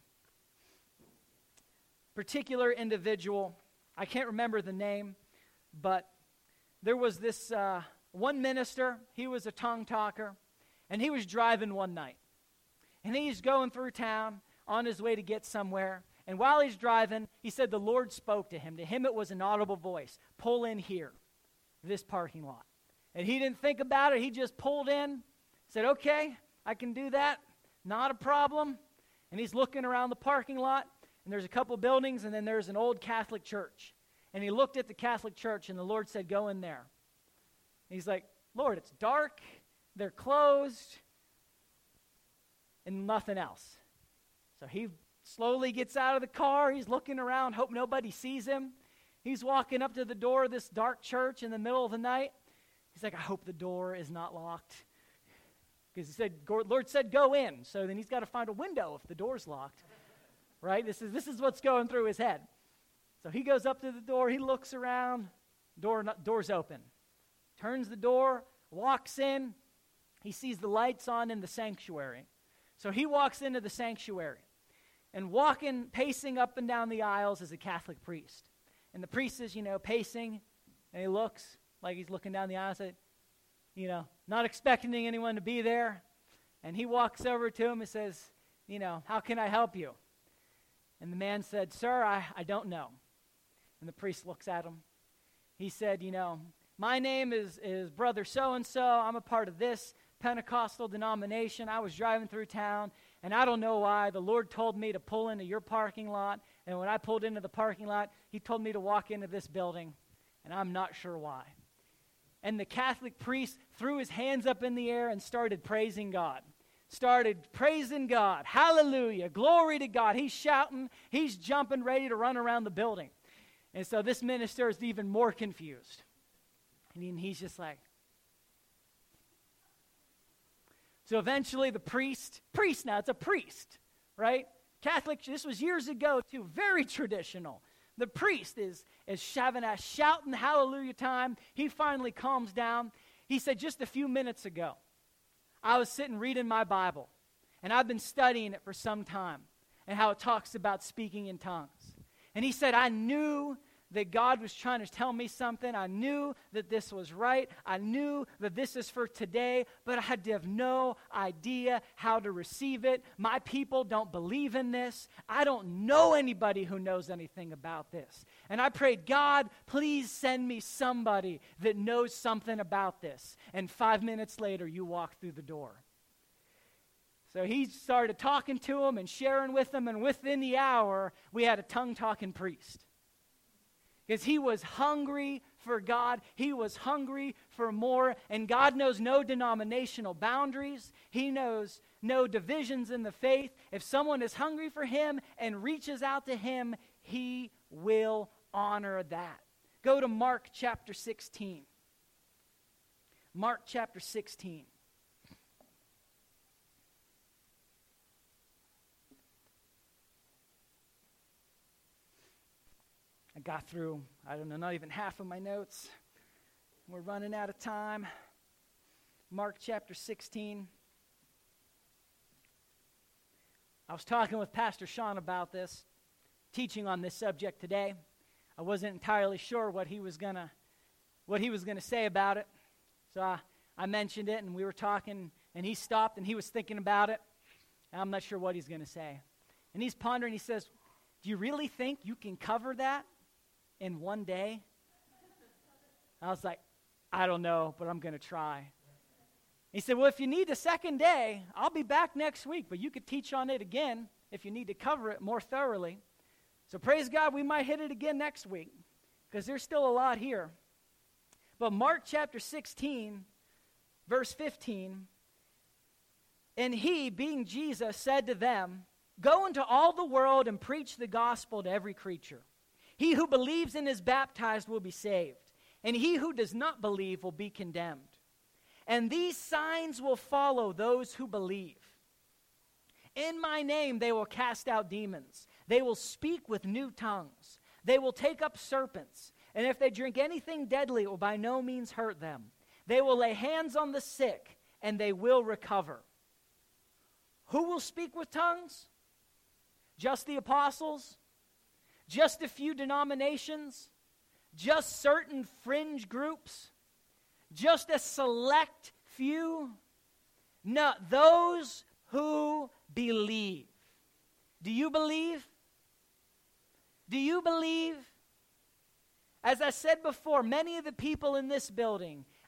Particular individual. I can't remember the name, but there was this one minister. He was a tongue talker, and he was driving one night. And he's going through town on his way to get somewhere. And while he's driving, he said the Lord spoke to him. To him, it was an audible voice. Pull in here, this parking lot. And he didn't think about it. He just pulled in, said, okay, I can do that. Not a problem. And he's looking around the parking lot, and there's a couple buildings, and then there's an old Catholic church. And he looked at the Catholic church, and the Lord said, go in there. And he's like, Lord, it's dark, they're closed, and nothing else. So he slowly gets out of the car. He's looking around, hope nobody sees him. He's walking up to the door of this dark church in the middle of the night. He's like, I hope the door is not locked. Because he said, Lord said, go in. So then he's got to find a window if the door's locked. Right? This is what's going through his head. So he goes up to the door. He looks around. Door's open. Turns the door, walks in. He sees the lights on in the sanctuary. So he walks into the sanctuary. And pacing up and down the aisles is a Catholic priest. And the priest is, pacing. And he looks like he's looking down the aisle. Said, not expecting anyone to be there. And he walks over to him and says, how can I help you? And the man said, sir, I don't know. And the priest looks at him. He said, my name is Brother So-and-so. I'm a part of this Pentecostal denomination. I was driving through town, and I don't know why. The Lord told me to pull into your parking lot. And when I pulled into the parking lot, he told me to walk into this building, and I'm not sure why. And the Catholic priest threw his hands up in the air and started praising God. Hallelujah. Glory to God. He's shouting. He's jumping, ready to run around the building. And so this minister is even more confused. And he's just like. So eventually the priest now, it's a priest, right? Catholic, this was years ago too, very traditional. The priest is having a shouting hallelujah time. He finally calms down. He said, just a few minutes ago, I was sitting reading my Bible, and I've been studying it for some time, and how it talks about speaking in tongues. And he said, I knew that God was trying to tell me something. I knew that this was right. I knew that this is for today, but I had to have no idea how to receive it. My people don't believe in this. I don't know anybody who knows anything about this. And I prayed, God, please send me somebody that knows something about this. And 5 minutes later, you walked through the door. So he started talking to him and sharing with them, and within the hour, we had a tongue-talking priest. Because he was hungry for God. He was hungry for more. And God knows no denominational boundaries. He knows no divisions in the faith. If someone is hungry for him and reaches out to him, he will honor that. Go to Mark chapter 16. Mark chapter 16. I got through, not even half of my notes. We're running out of time. Mark chapter 16. I was talking with Pastor Sean about this, teaching on this subject today. I wasn't entirely sure what he was gonna say about it. So I mentioned it, and we were talking, and he stopped, and he was thinking about it. And I'm not sure what he's going to say. And he's pondering. He says, do you really think you can cover that in one day? I was like, I don't know, but I'm going to try. He said, well, if you need a second day, I'll be back next week, but you could teach on it again if you need to cover it more thoroughly. So praise God, we might hit it again next week, because there's still a lot here. But Mark chapter 16, verse 15, and he, being Jesus, said to them, go into all the world and preach the gospel to every creature. He who believes and is baptized will be saved, and he who does not believe will be condemned. And these signs will follow those who believe. In my name they will cast out demons. They will speak with new tongues. They will take up serpents. And if they drink anything deadly, it will by no means hurt them. They will lay hands on the sick, and they will recover. Who will speak with tongues? Just the apostles? Just a few denominations? Just certain fringe groups? Just a select few? No, those who believe. Do you believe? Do you believe? As I said before, many of the people in this building,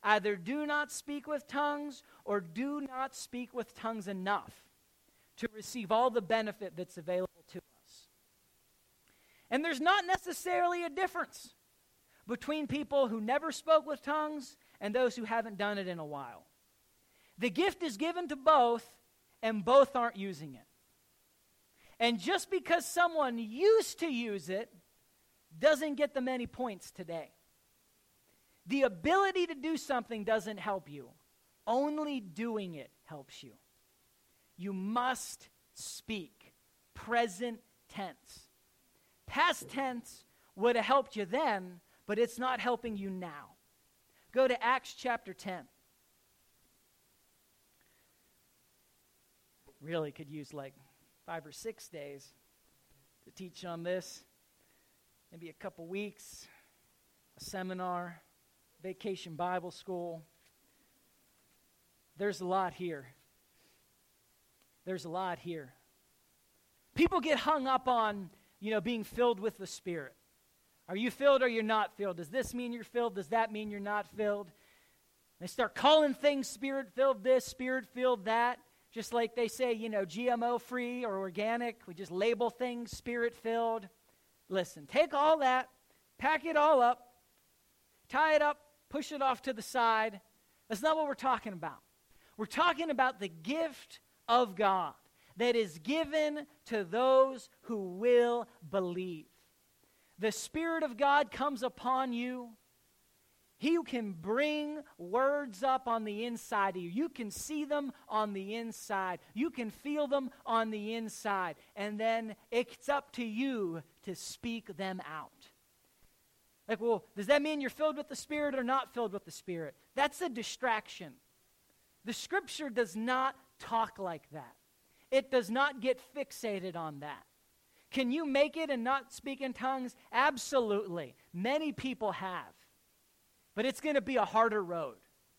either do not speak with tongues or do not speak with tongues enough to receive all the benefit that's available to us. And there's not necessarily a difference between people who never spoke with tongues and those who haven't done it in a while. The gift is given to both, and both aren't using it. And just because someone used to use it doesn't get them any points today. The ability to do something doesn't help you. Only doing it helps you. You must speak. Present tense. Past tense would have helped you then, but it's not helping you now. Go to Acts chapter 10. Really could use like 5 or 6 days to teach on this. Maybe a couple weeks, a seminar, vacation Bible school. There's a lot here. There's a lot here. People get hung up on, being filled with the Spirit. Are you filled or you're not filled? Does this mean you're filled? Does that mean you're not filled? They start calling things Spirit-filled this, Spirit-filled that. Just like they say, GMO-free or organic. We just label things Spirit-filled. Listen, take all that, pack it all up, tie it up, push it off to the side. That's not what we're talking about. We're talking about the gift of God that is given to those who will believe. The Spirit of God comes upon you. He can bring words up on the inside of you. You can see them on the inside. You can feel them on the inside. And then it's up to you to speak them out. Like, well, does that mean you're filled with the Spirit or not filled with the Spirit? That's a distraction. The Scripture does not talk like that. It does not get fixated on that. Can you make it and not speak in tongues? Absolutely. Many people have. But it's going to be a harder road.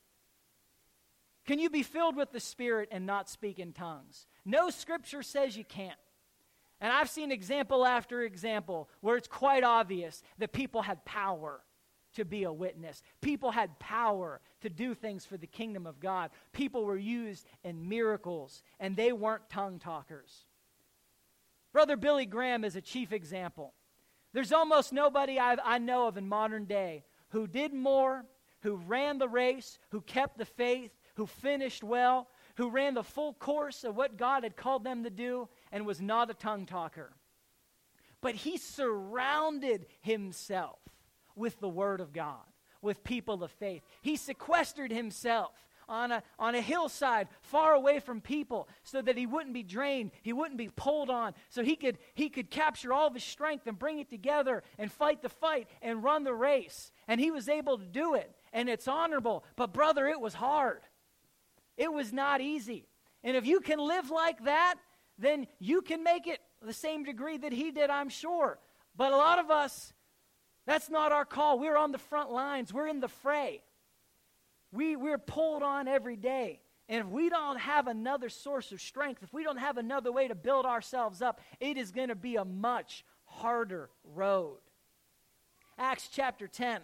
Can you be filled with the Spirit and not speak in tongues? No Scripture says you can't. And I've seen example after example where it's quite obvious that people had power to be a witness. People had power to do things for the kingdom of God. People were used in miracles, and they weren't tongue talkers. Brother Billy Graham is a chief example. There's almost nobody I know of in modern day who did more, who ran the race, who kept the faith, who finished well, who ran the full course of what God had called them to do, and was not a tongue talker. But he surrounded himself with the Word of God, with people of faith. He sequestered himself on a hillside far away from people so that he wouldn't be drained, he wouldn't be pulled on, so he could capture all of his strength and bring it together and fight the fight and run the race. And he was able to do it, and it's honorable. But brother, it was hard. It was not easy. And if you can live like that, then you can make it the same degree that he did, I'm sure. But a lot of us, that's not our call. We're on the front lines. We're in the fray. We're pulled on every day. And if we don't have another source of strength, if we don't have another way to build ourselves up, it is going to be a much harder road. Acts chapter 10,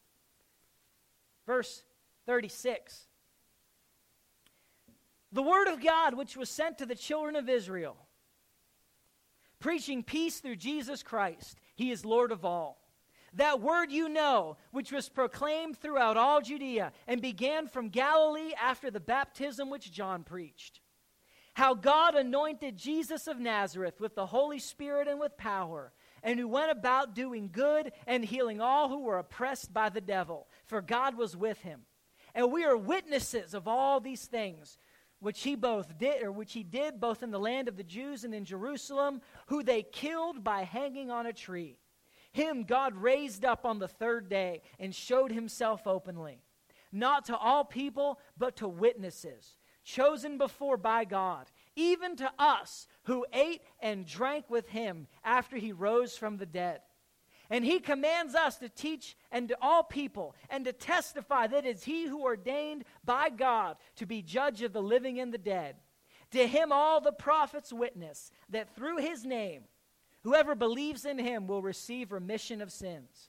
verse 36. The word of God which was sent to the children of Israel, preaching peace through Jesus Christ. He is Lord of all. That word you know, which was proclaimed throughout all Judea and began from Galilee after the baptism which John preached. How God anointed Jesus of Nazareth with the Holy Spirit and with power, and who went about doing good and healing all who were oppressed by the devil, for God was with him. And we are witnesses of all these things, which he did both in the land of the Jews and in Jerusalem, who they killed by hanging on a tree. Him God raised up on the third day and showed himself openly, not to all people, but to witnesses, chosen before by God, even to us who ate and drank with him after he rose from the dead. And he commands us to teach and to all people and to testify that it is he who ordained by God to be judge of the living and the dead. To him all the prophets witness that through his name, whoever believes in him will receive remission of sins.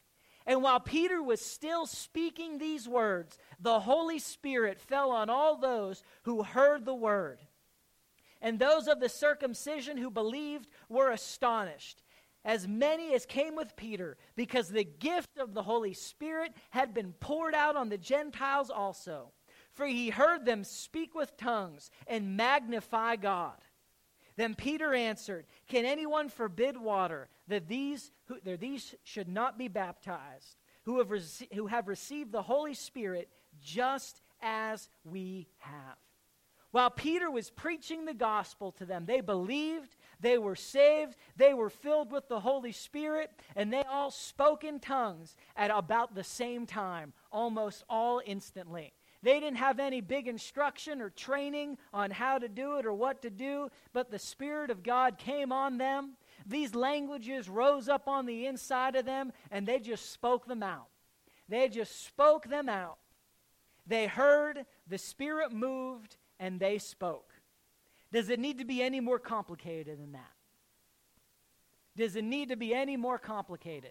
And while Peter was still speaking these words, the Holy Spirit fell on all those who heard the word. And those of the circumcision who believed were astonished, as many as came with Peter, because the gift of the Holy Spirit had been poured out on the Gentiles also. For he heard them speak with tongues and magnify God. Then Peter answered, "Can anyone forbid water that these should not be baptized, who have received the Holy Spirit just as we have?" While Peter was preaching the gospel to them, they believed, they were saved, they were filled with the Holy Spirit, and they all spoke in tongues at about the same time, almost all instantly. They didn't have any big instruction or training on how to do it or what to do, but the Spirit of God came on them. These languages rose up on the inside of them, and they just spoke them out. They just spoke them out. They heard, the Spirit moved, and they spoke. Does it need to be any more complicated than that? Does it need to be any more complicated?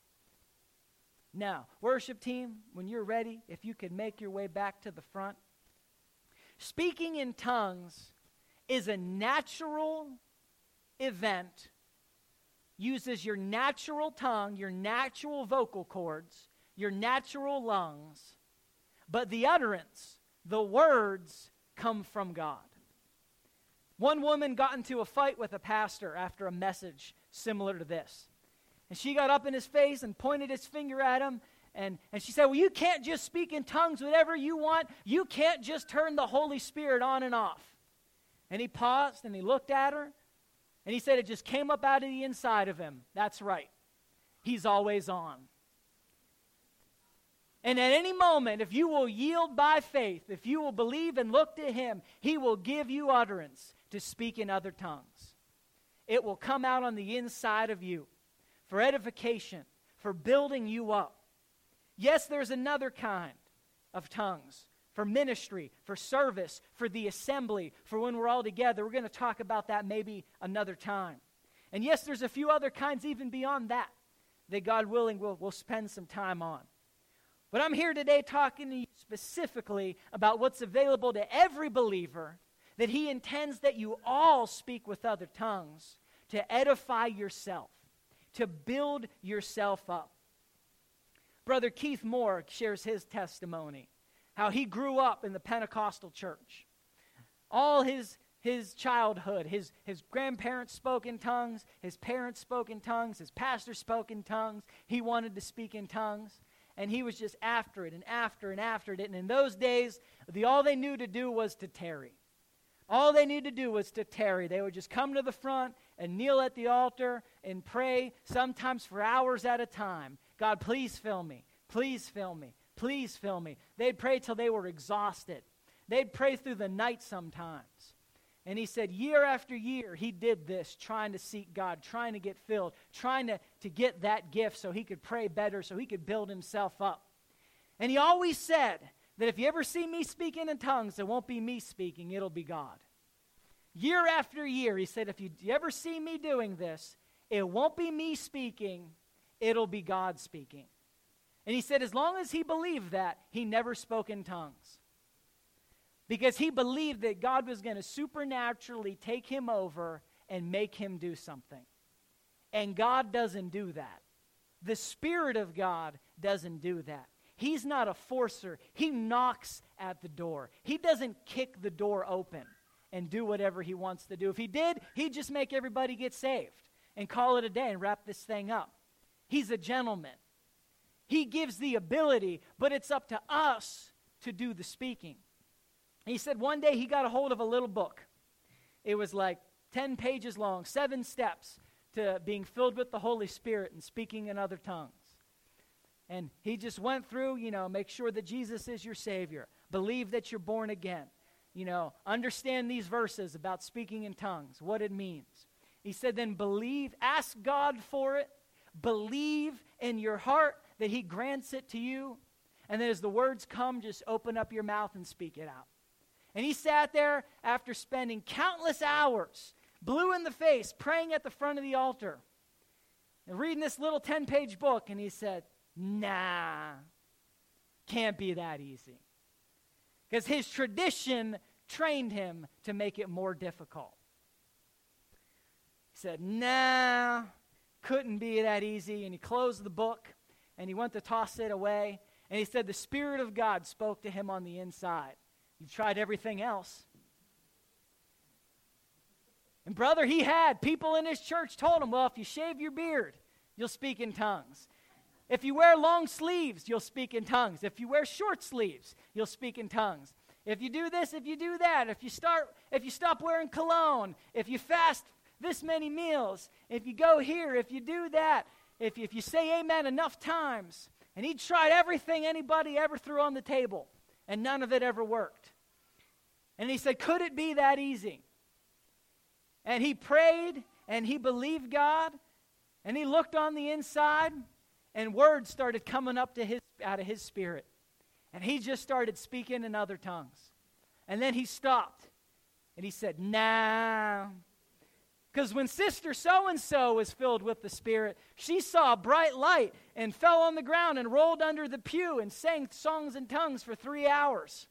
Now, worship team, when you're ready, if you could make your way back to the front. Speaking in tongues is a natural event, uses your natural tongue, your natural vocal cords, your natural lungs, but the utterance, the words, come from God. One woman got into a fight with a pastor after a message similar to this. And she got up in his face and pointed his finger at him. And she said, "Well, you can't just speak in tongues whatever you want. You can't just turn the Holy Spirit on and off." And he paused and he looked at her. And he said it just came up out of the inside of him. That's right. He's always on. And at any moment, if you will yield by faith, if you will believe and look to him, he will give you utterance to speak in other tongues. It will come out on the inside of you for edification, for building you up. Yes, there's another kind of tongues for ministry, for service, for the assembly, for when we're all together. We're going to talk about that maybe another time. And yes, there's a few other kinds even beyond that God willing we'll spend some time on. But I'm here today talking to you specifically about what's available to every believer, that he intends that you all speak with other tongues to edify yourself, to build yourself up. Brother Keith Moore shares his testimony, how he grew up in the Pentecostal church. All his childhood, his grandparents spoke in tongues, his parents spoke in tongues, his pastor spoke in tongues. He wanted to speak in tongues. And he was just after it and after and after it. And in those days, all they knew to do was to tarry. All they needed to do was to tarry. They would just come to the front and kneel at the altar and pray, sometimes for hours at a time. "God, please fill me. Please fill me. Please fill me." They'd pray till they were exhausted. They'd pray through the night sometimes. And he said year after year, he did this, trying to seek God, trying to get filled, trying to get that gift so he could pray better, so he could build himself up. And he always said that if you ever see me speaking in tongues, it won't be me speaking, it'll be God. Year after year, he said, if you ever see me doing this, it won't be me speaking, it'll be God speaking. And he said as long as he believed that, he never spoke in tongues. Because he believed that God was going to supernaturally take him over and make him do something. And God doesn't do that. The Spirit of God doesn't do that. He's not a forcer. He knocks at the door. He doesn't kick the door open and do whatever he wants to do. If he did, he'd just make everybody get saved and call it a day and wrap this thing up. He's a gentleman. He gives the ability, but it's up to us to do the speaking. He said one day he got a hold of a little book. It was like 10 pages long, 7 steps to being filled with the Holy Spirit and speaking in other tongues. And he just went through, make sure that Jesus is your Savior. Believe that you're born again. Understand these verses about speaking in tongues, what it means. He said then believe, ask God for it. Believe in your heart that he grants it to you. And then as the words come, just open up your mouth and speak it out. And he sat there after spending countless hours, blue in the face, praying at the front of the altar, and reading this little 10-page book. And he said, nah, can't be that easy. Because his tradition trained him to make it more difficult. He said, nah, couldn't be that easy. And he closed the book, and he went to toss it away. And he said the Spirit of God spoke to him on the inside. He tried everything else. And brother, he had people in his church told him, well, if you shave your beard, you'll speak in tongues. If you wear long sleeves, you'll speak in tongues. If you wear short sleeves, you'll speak in tongues. If you do this, if you do that, if you stop wearing cologne, if you fast this many meals, if you go here, if you do that, if you say amen enough times. And he tried everything anybody ever threw on the table, and none of it ever worked. And he said, could it be that easy? And he prayed, and he believed God, and he looked on the inside, and words started coming up to out of his spirit. And he just started speaking in other tongues. And then he stopped, and he said, nah. Because when Sister so-and-so was filled with the Spirit, she saw a bright light and fell on the ground and rolled under the pew and sang songs in tongues for 3 hours.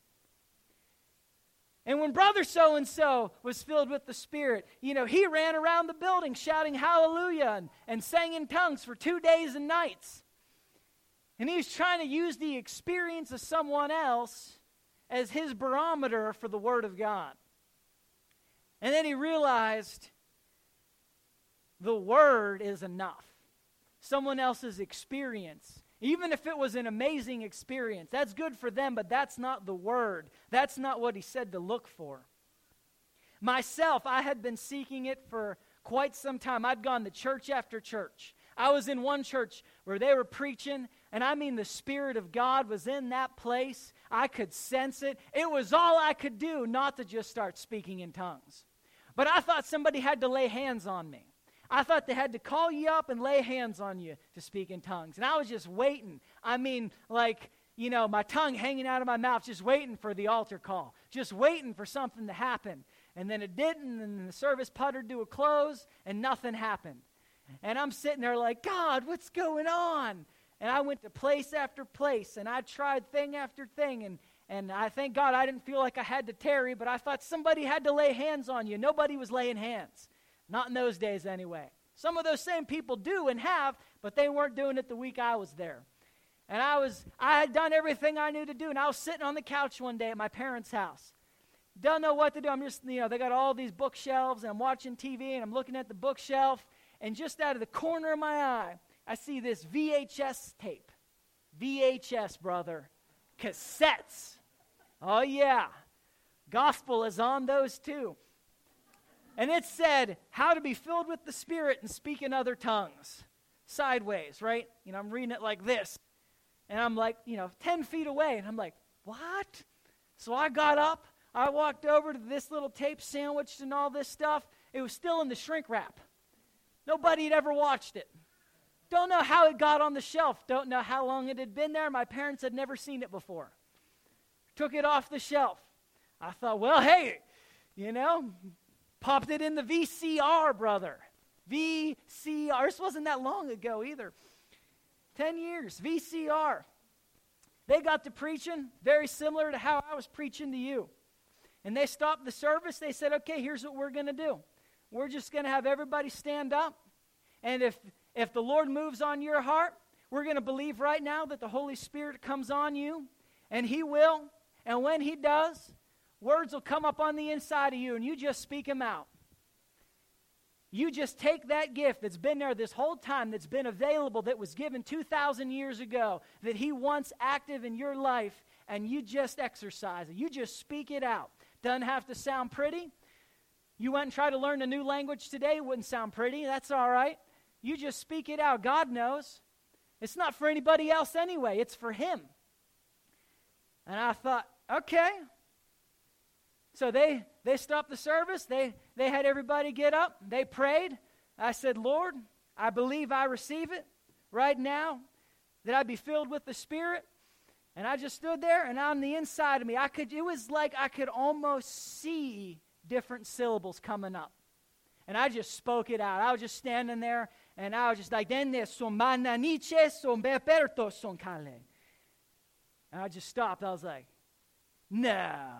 And when Brother so-and-so was filled with the Spirit, he ran around the building shouting hallelujah and sang in tongues for 2 days and nights. And he was trying to use the experience of someone else as his barometer for the Word of God. And then he realized the Word is enough. Someone else's experience, even if it was an amazing experience, that's good for them, but that's not the Word. That's not what he said to look for. Myself, I had been seeking it for quite some time. I'd gone to church after church. I was in one church where they were preaching, and I mean the Spirit of God was in that place. I could sense it. It was all I could do not to just start speaking in tongues. But I thought somebody had to lay hands on me. I thought they had to call you up and lay hands on you to speak in tongues. And I was just waiting. I mean, my tongue hanging out of my mouth, just waiting for the altar call. Just waiting for something to happen. And then it didn't, and the service puttered to a close, and nothing happened. And I'm sitting there like, God, what's going on? And I went to place after place, and I tried thing after thing, and I thank God I didn't feel like I had to tarry, but I thought somebody had to lay hands on you. Nobody was laying hands. Not in those days anyway. Some of those same people do and have, but they weren't doing it the week I was there. And I had done everything I knew to do, and I was sitting on the couch one day at my parents' house. Don't know what to do. I'm just, they got all these bookshelves, and I'm watching TV, and I'm looking at the bookshelf, and just out of the corner of my eye, I see this VHS tape. VHS, brother. Cassettes. Oh, yeah. Gospel is on those, too. And it said, how to be filled with the Spirit and speak in other tongues. Sideways, right? I'm reading it like this. And I'm like, 10 feet away. And I'm like, what? So I got up. I walked over to this little tape sandwiched and all this stuff. It was still in the shrink wrap. Nobody had ever watched it. Don't know how it got on the shelf. Don't know how long it had been there. My parents had never seen it before. Took it off the shelf. I thought, well, hey, popped it in the VCR, brother. VCR. This wasn't that long ago either. 10 years, VCR. They got to preaching very similar to how I was preaching to you. And they stopped the service. They said, okay, here's what we're going to do. We're just going to have everybody stand up. And if the Lord moves on your heart, we're going to believe right now that the Holy Spirit comes on you. And He will. And when He does, words will come up on the inside of you, and you just speak them out. You just take that gift that's been there this whole time, that's been available, that was given 2,000 years ago, that He wants active in your life, and you just exercise it. You just speak it out. Doesn't have to sound pretty. You went and tried to learn a new language today, it wouldn't sound pretty. That's all right. You just speak it out. God knows. It's not for anybody else anyway. It's for Him. And I thought, okay. So they stopped the service. They had everybody get up. They prayed. I said, Lord, I believe I receive it right now, that I be filled with the Spirit. And I just stood there, and on the inside of me, it was like I could almost see different syllables coming up. And I just spoke it out. I was just standing there, And I was just like, Denne son bananiche son beperto son kale. And I just stopped. I was like, no,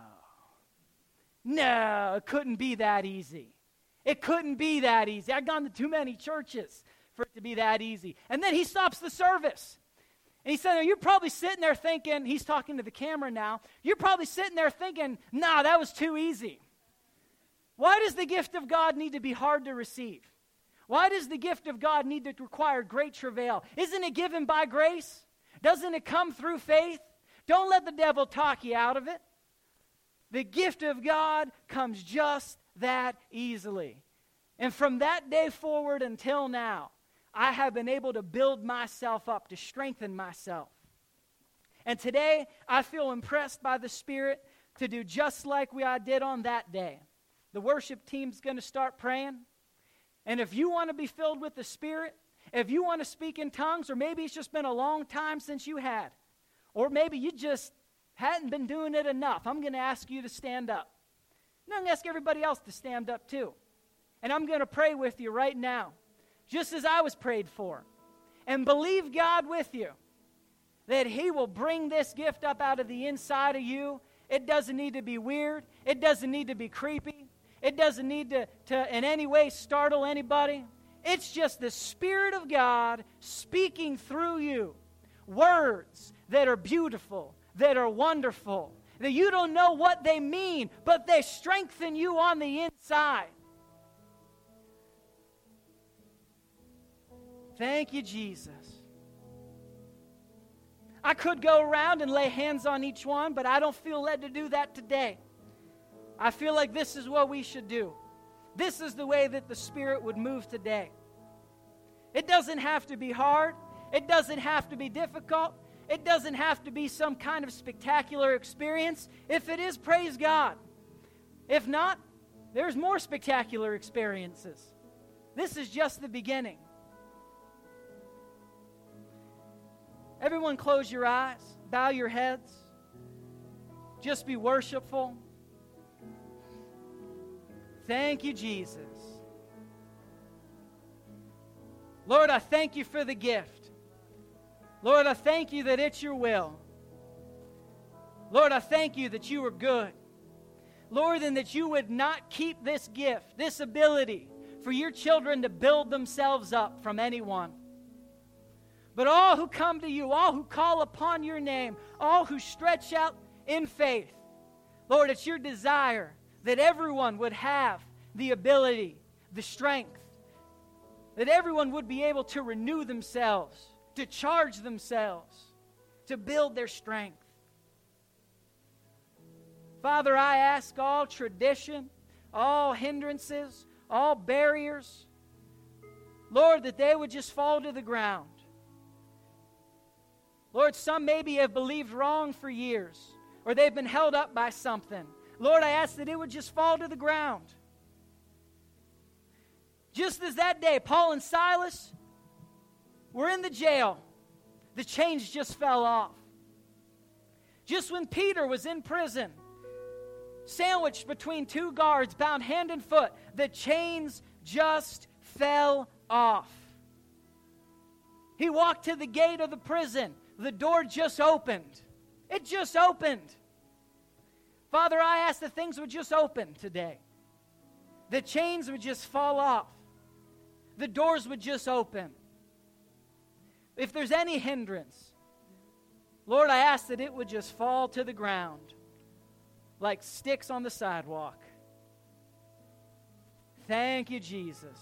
it couldn't be that easy. It couldn't be that easy. I'd gone to too many churches for it to be that easy. And then he stops the service. And he said, you're probably sitting there thinking, he's talking to the camera now, you're probably sitting there thinking, nah, that was too easy. Why does the gift of God need to be hard to receive? Why does the gift of God need to require great travail? Isn't it given by grace? Doesn't it come through faith? Don't let the devil talk you out of it. The gift of God comes just that easily. And from that day forward until now, I have been able to build myself up, to strengthen myself. And today, I feel impressed by the Spirit to do just like I did on that day. The worship team's going to start praying. And if you want to be filled with the Spirit, if you want to speak in tongues, or maybe it's just been a long time since you had, or maybe you just hadn't been doing it enough, I'm going to ask you to stand up. And I'm going to ask everybody else to stand up too. And I'm going to pray with you right now, just as I was prayed for. And believe God with you that He will bring this gift up out of the inside of you. It doesn't need to be weird. It doesn't need to be creepy. It doesn't need to in any way startle anybody. It's just the Spirit of God speaking through you. Words that are beautiful, that are wonderful, that you don't know what they mean, but they strengthen you on the inside. Thank you, Jesus. I could go around and lay hands on each one, but I don't feel led to do that today. I feel like this is what we should do. This is the way that the Spirit would move today. It doesn't have to be hard. It doesn't have to be difficult. It doesn't have to be some kind of spectacular experience. If it is, praise God. If not, there's more spectacular experiences. This is just the beginning. Everyone close your eyes, bow your heads, just be worshipful. Thank you, Jesus. Lord, I thank you for the gift. Lord, I thank you that it's your will. Lord, I thank you that you are good. Lord, and that you would not keep this gift, this ability for your children to build themselves up from anyone. But all who come to you, all who call upon your name, all who stretch out in faith, Lord, it's your desire that everyone would have the ability, the strength, that everyone would be able to renew themselves, to charge themselves, to build their strength. Father, I ask all tradition, all hindrances, all barriers, Lord, that they would just fall to the ground. Lord, some maybe have believed wrong for years, or they've been held up by something. Lord, I ask that it would just fall to the ground. Just as that day, Paul and Silas were in the jail, the chains just fell off. Just when Peter was in prison, sandwiched between two guards, bound hand and foot, the chains just fell off. He walked to the gate of the prison. The door just opened. It just opened. Father, I ask that things would just open today. The chains would just fall off. The doors would just open. If there's any hindrance, Lord, I ask that it would just fall to the ground like sticks on the sidewalk. Thank you, Jesus.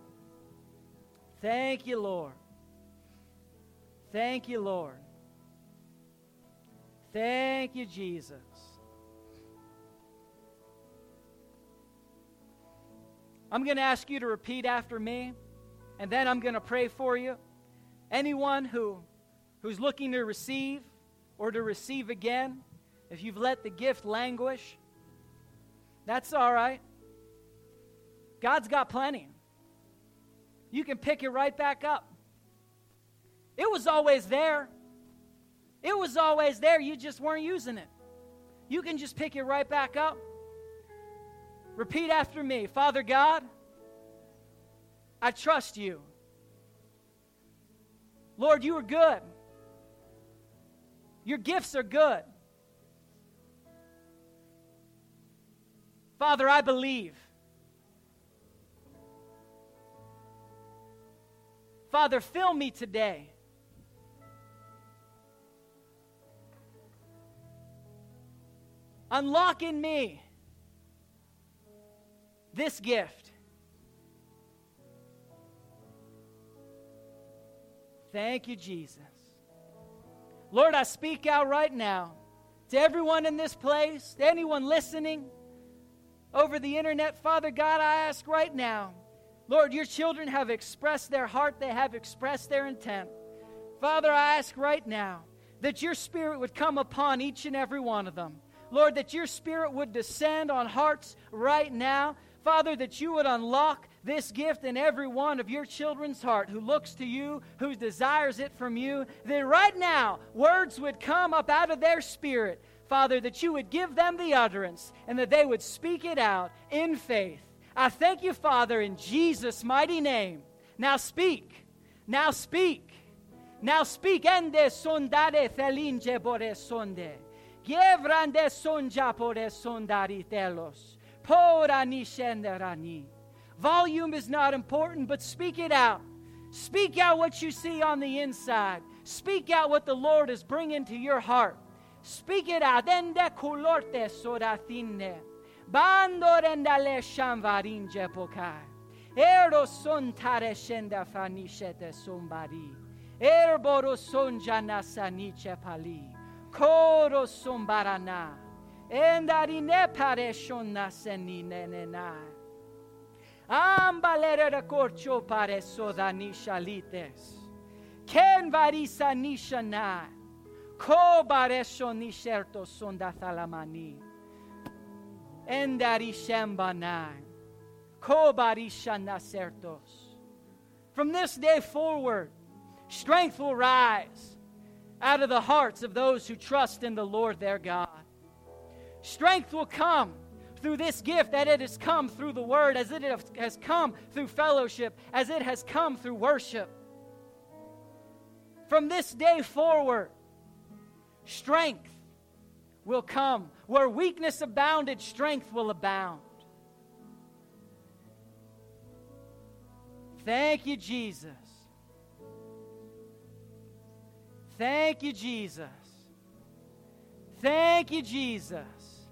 Thank you, Lord. Thank you, Lord. Thank you, Jesus. I'm going to ask you to repeat after me, and then I'm going to pray for you. Anyone who's looking to receive or to receive again, if you've let the gift languish, that's all right. God's got plenty. You can pick it right back up. It was always there. It was always there. You just weren't using it. You can just pick it right back up. Repeat after me. Father God, I trust you. Lord, you are good. Your gifts are good. Father, I believe. Father, fill me today. Unlock in me this gift. Thank you, Jesus. Lord, I speak out right now to everyone in this place, to anyone listening over the internet. Father God, I ask right now, Lord, your children have expressed their heart, they have expressed their intent. Father, I ask right now that your Spirit would come upon each and every one of them. Lord, that your Spirit would descend on hearts right now. Father, that you would unlock this gift in every one of your children's heart who looks to you, who desires it from you, that right now words would come up out of their spirit. Father, that you would give them the utterance and that they would speak it out in faith. I thank you, Father, in Jesus' mighty name. Now speak. Now speak. Now speak. Ende sondare thelinge bore sonde. Gievrande sonja pore sondari telos. Porani shenderani. Volume is not important, but speak it out. Speak out what you see on the inside. Speak out what the Lord is bringing to your heart. Speak it out. Ende kulorte soratine. Bandorendale shamvarinje pokai. Ero sontare shenda fanishete sombari. Erboro sonjana saniche pali. Koro sombarana. Endarine pareshona senine nenai. Ambalere corcho pare sodanisha lites. Ken varisa nishanai. Ko baresho nisherto sonda thalamani. Endari shembanai. Ko barisha nasertos. From this day forward, strength will rise out of the hearts of those who trust in the Lord their God. Strength will come through this gift, that it has come through the Word, as it has come through fellowship, as it has come through worship. From this day forward, strength will come. Where weakness abounded, strength will abound. Thank you, Jesus. Thank you, Jesus. Thank you, Jesus.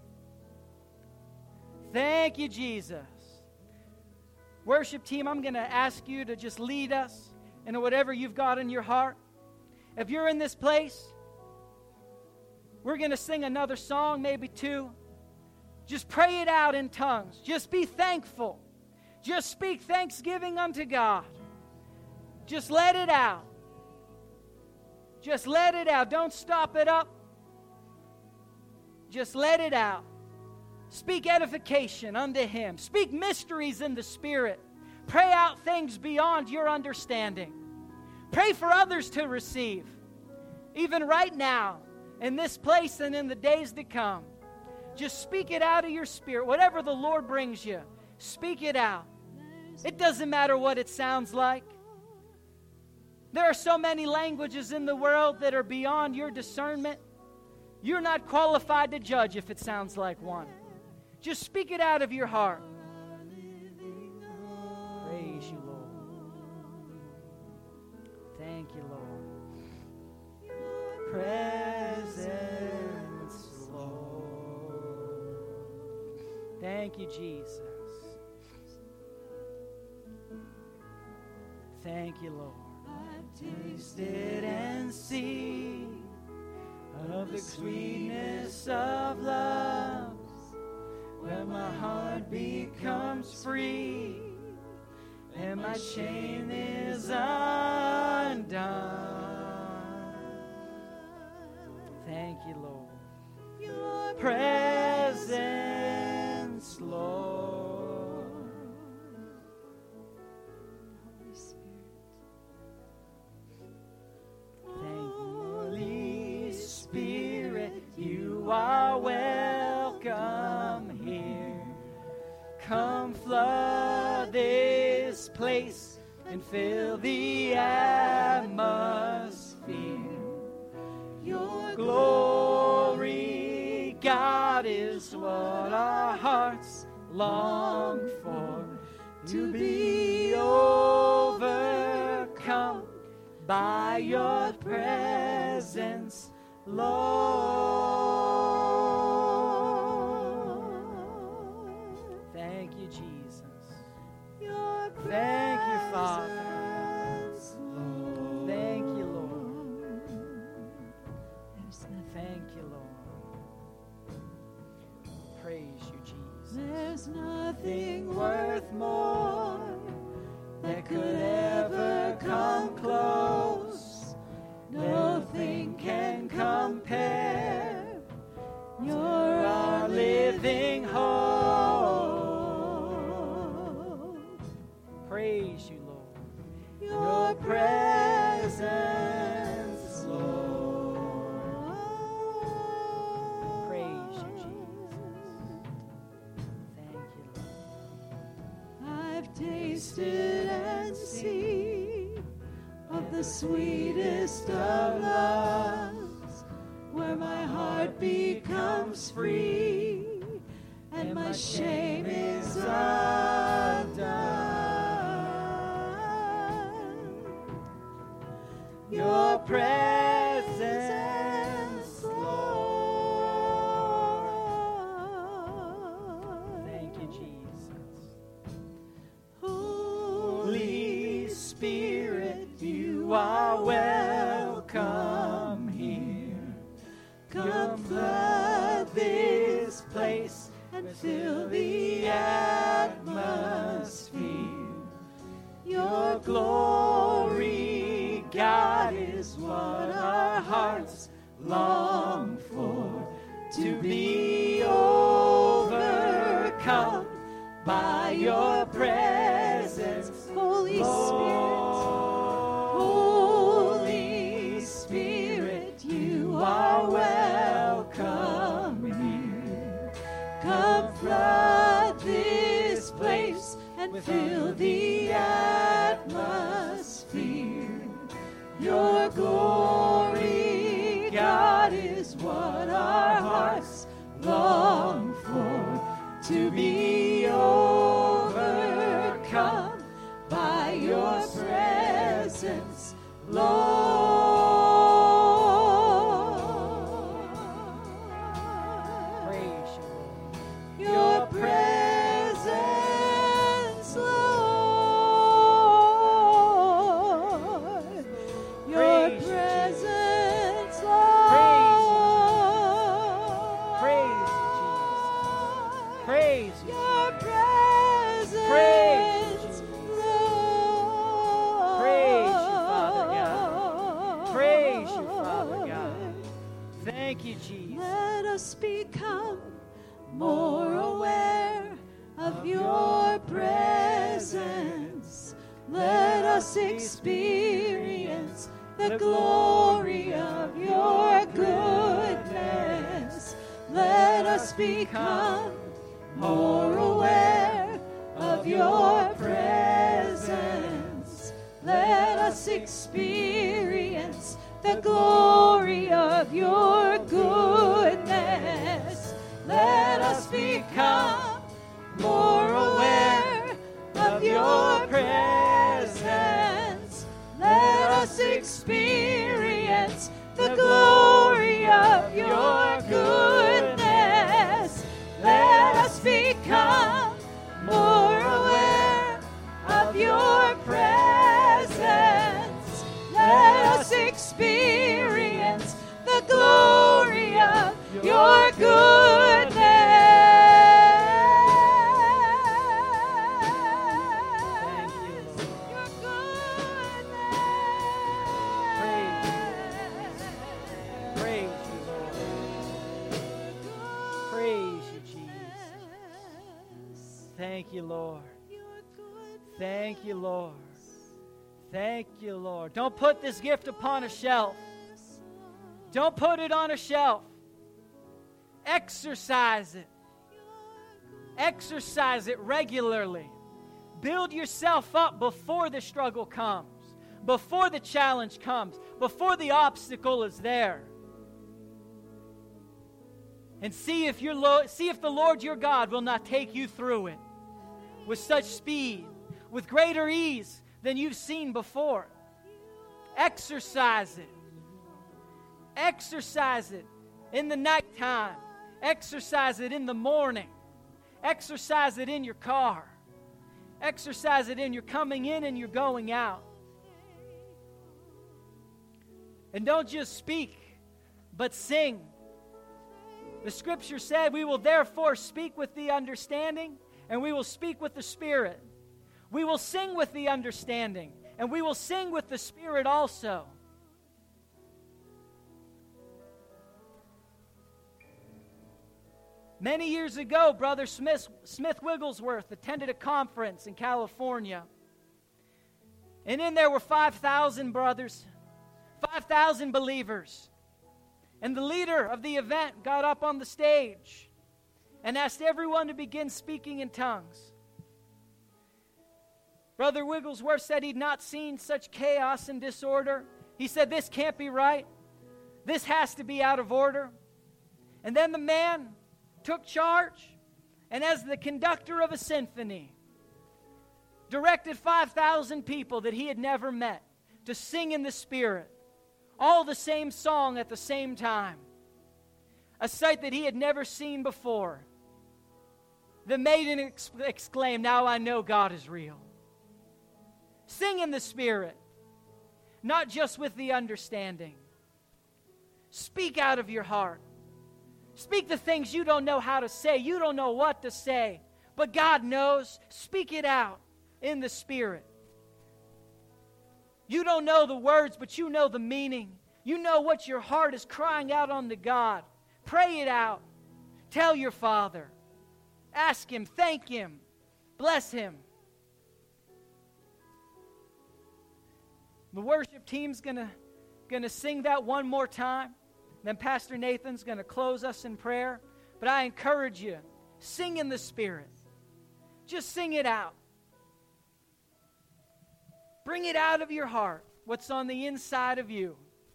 Thank you, Jesus. Worship team, I'm going to ask you to just lead us into whatever you've got in your heart. If you're in this place, we're going to sing another song, maybe two. Just pray it out in tongues. Just be thankful. Just speak thanksgiving unto God. Just let it out. Just let it out. Don't stop it up. Just let it out. Speak edification unto Him. Speak mysteries in the Spirit. Pray out things beyond your understanding. Pray for others to receive. Even right now, in this place and in the days to come. Just speak it out of your spirit. Whatever the Lord brings you, speak it out. It doesn't matter what it sounds like. There are so many languages in the world that are beyond your discernment. You're not qualified to judge if it sounds like one. Just speak it out of your heart. Praise you, Lord. Thank you, Lord. Presence, Lord. Thank you, Jesus. Thank you, Lord. I've tasted and seen of the sweetness of love, where my heart becomes free and my shame is undone. Thank you, Lord. Your presence, Lord. Holy Spirit. Thank you, Holy Spirit. You are welcome here. Come flood this place and fill the atmosphere. glory, God, is what our hearts long for. To be overcome by your presence, Lord. Thank you, Jesus. Thank you, Father. Thank you, Lord. Thank you, Lord. Praise you, Jesus. There's nothing worth more that could ever come close. Nothing can compare. You're our living hope. Praise you, Lord. Your presence, Lord. Praise you, Jesus. Thank you, Lord. I've tasted and seen of the sweetest of loves, where my heart becomes free and my shame is undone. Your presence, Lord. Thank you, Jesus. Holy Spirit, you are welcome here. Come flood this place and fill the atmosphere. Your glory, God, is what our hearts long for. To be overcome by your presence, Holy Spirit. Holy Spirit, you are welcome here. Come flood this place and fill the atmosphere. Your glory, God, is what our hearts long for. To be overcome by your presence, Lord. Praise you, Lord. Your presence, Lord. Your Praise you, presence, Praise you, Lord. Praise you. Your presence, Praise you, Lord. Praise you, Father God. Praise you, Father God. Thank you, Jesus. Let us become more aware of your presence. Let us experience the glory of your goodness. Let us become more aware of your presence. Let us experience the glory of your goodness. Let us become more aware of your presence. Let us experience the glory of your goodness. Let us become more aware of your presence. Let us experience the glory of your goodness. Thank you, Lord. Your goodness. Praise you, Lord. Praise you, Jesus. Thank you, Lord. Thank you, Lord. Thank you, Lord. Don't put this gift upon a shelf. Don't put it on a shelf. Exercise it. Exercise it regularly. Build yourself up before the struggle comes, before the challenge comes, before the obstacle is there. And see if the Lord your God will not take you through it with such speed, with greater ease than you've seen before. Exercise it. Exercise it in the nighttime. Exercise it in the morning. Exercise it in your car. Exercise it in your coming in and your going out. And don't just speak, but sing. The Scripture said, we will therefore speak with the understanding, and we will speak with the Spirit. We will sing with the understanding, and we will sing with the Spirit also. Many years ago, Brother Smith Wigglesworth attended a conference in California. And in there were 5,000 brothers, 5,000 believers. And the leader of the event got up on the stage and asked everyone to begin speaking in tongues. Brother Wigglesworth said he'd not seen such chaos and disorder. He said, this can't be right. This has to be out of order. And then the man took charge, and as the conductor of a symphony, directed 5,000 people that he had never met to sing in the Spirit, all the same song at the same time. A sight that he had never seen before. The maiden exclaimed, now I know God is real. Sing in the Spirit, not just with the understanding. Speak out of your heart. Speak the things you don't know how to say. You don't know what to say. But God knows. Speak it out in the Spirit. You don't know the words, but you know the meaning. You know what your heart is crying out unto God. Pray it out. Tell your Father. Ask Him. Thank Him. Bless Him. The worship team's gonna sing that one more time. Then Pastor Nathan's going to close us in prayer. But I encourage you, sing in the Spirit. Just sing it out. Bring it out of your heart, what's on the inside of you.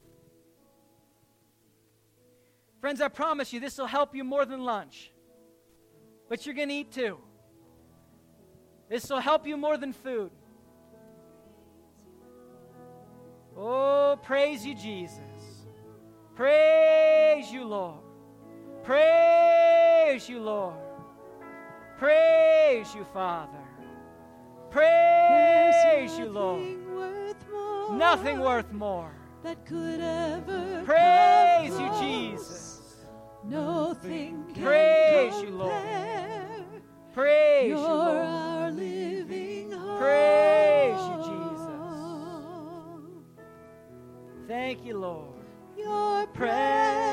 Friends, I promise you, this will help you more than lunch. But you're going to eat too. This will help you more than food. Oh, praise you, Jesus. Praise you, Lord. Praise you, Lord. Praise you, Father. Praise you, Lord. Nothing worth more that could ever praise you, Jesus. Nothing can praise you, Lord. Praise you, Lord. Our living hope. Praise you, Jesus. Thank you, Lord. Your praise.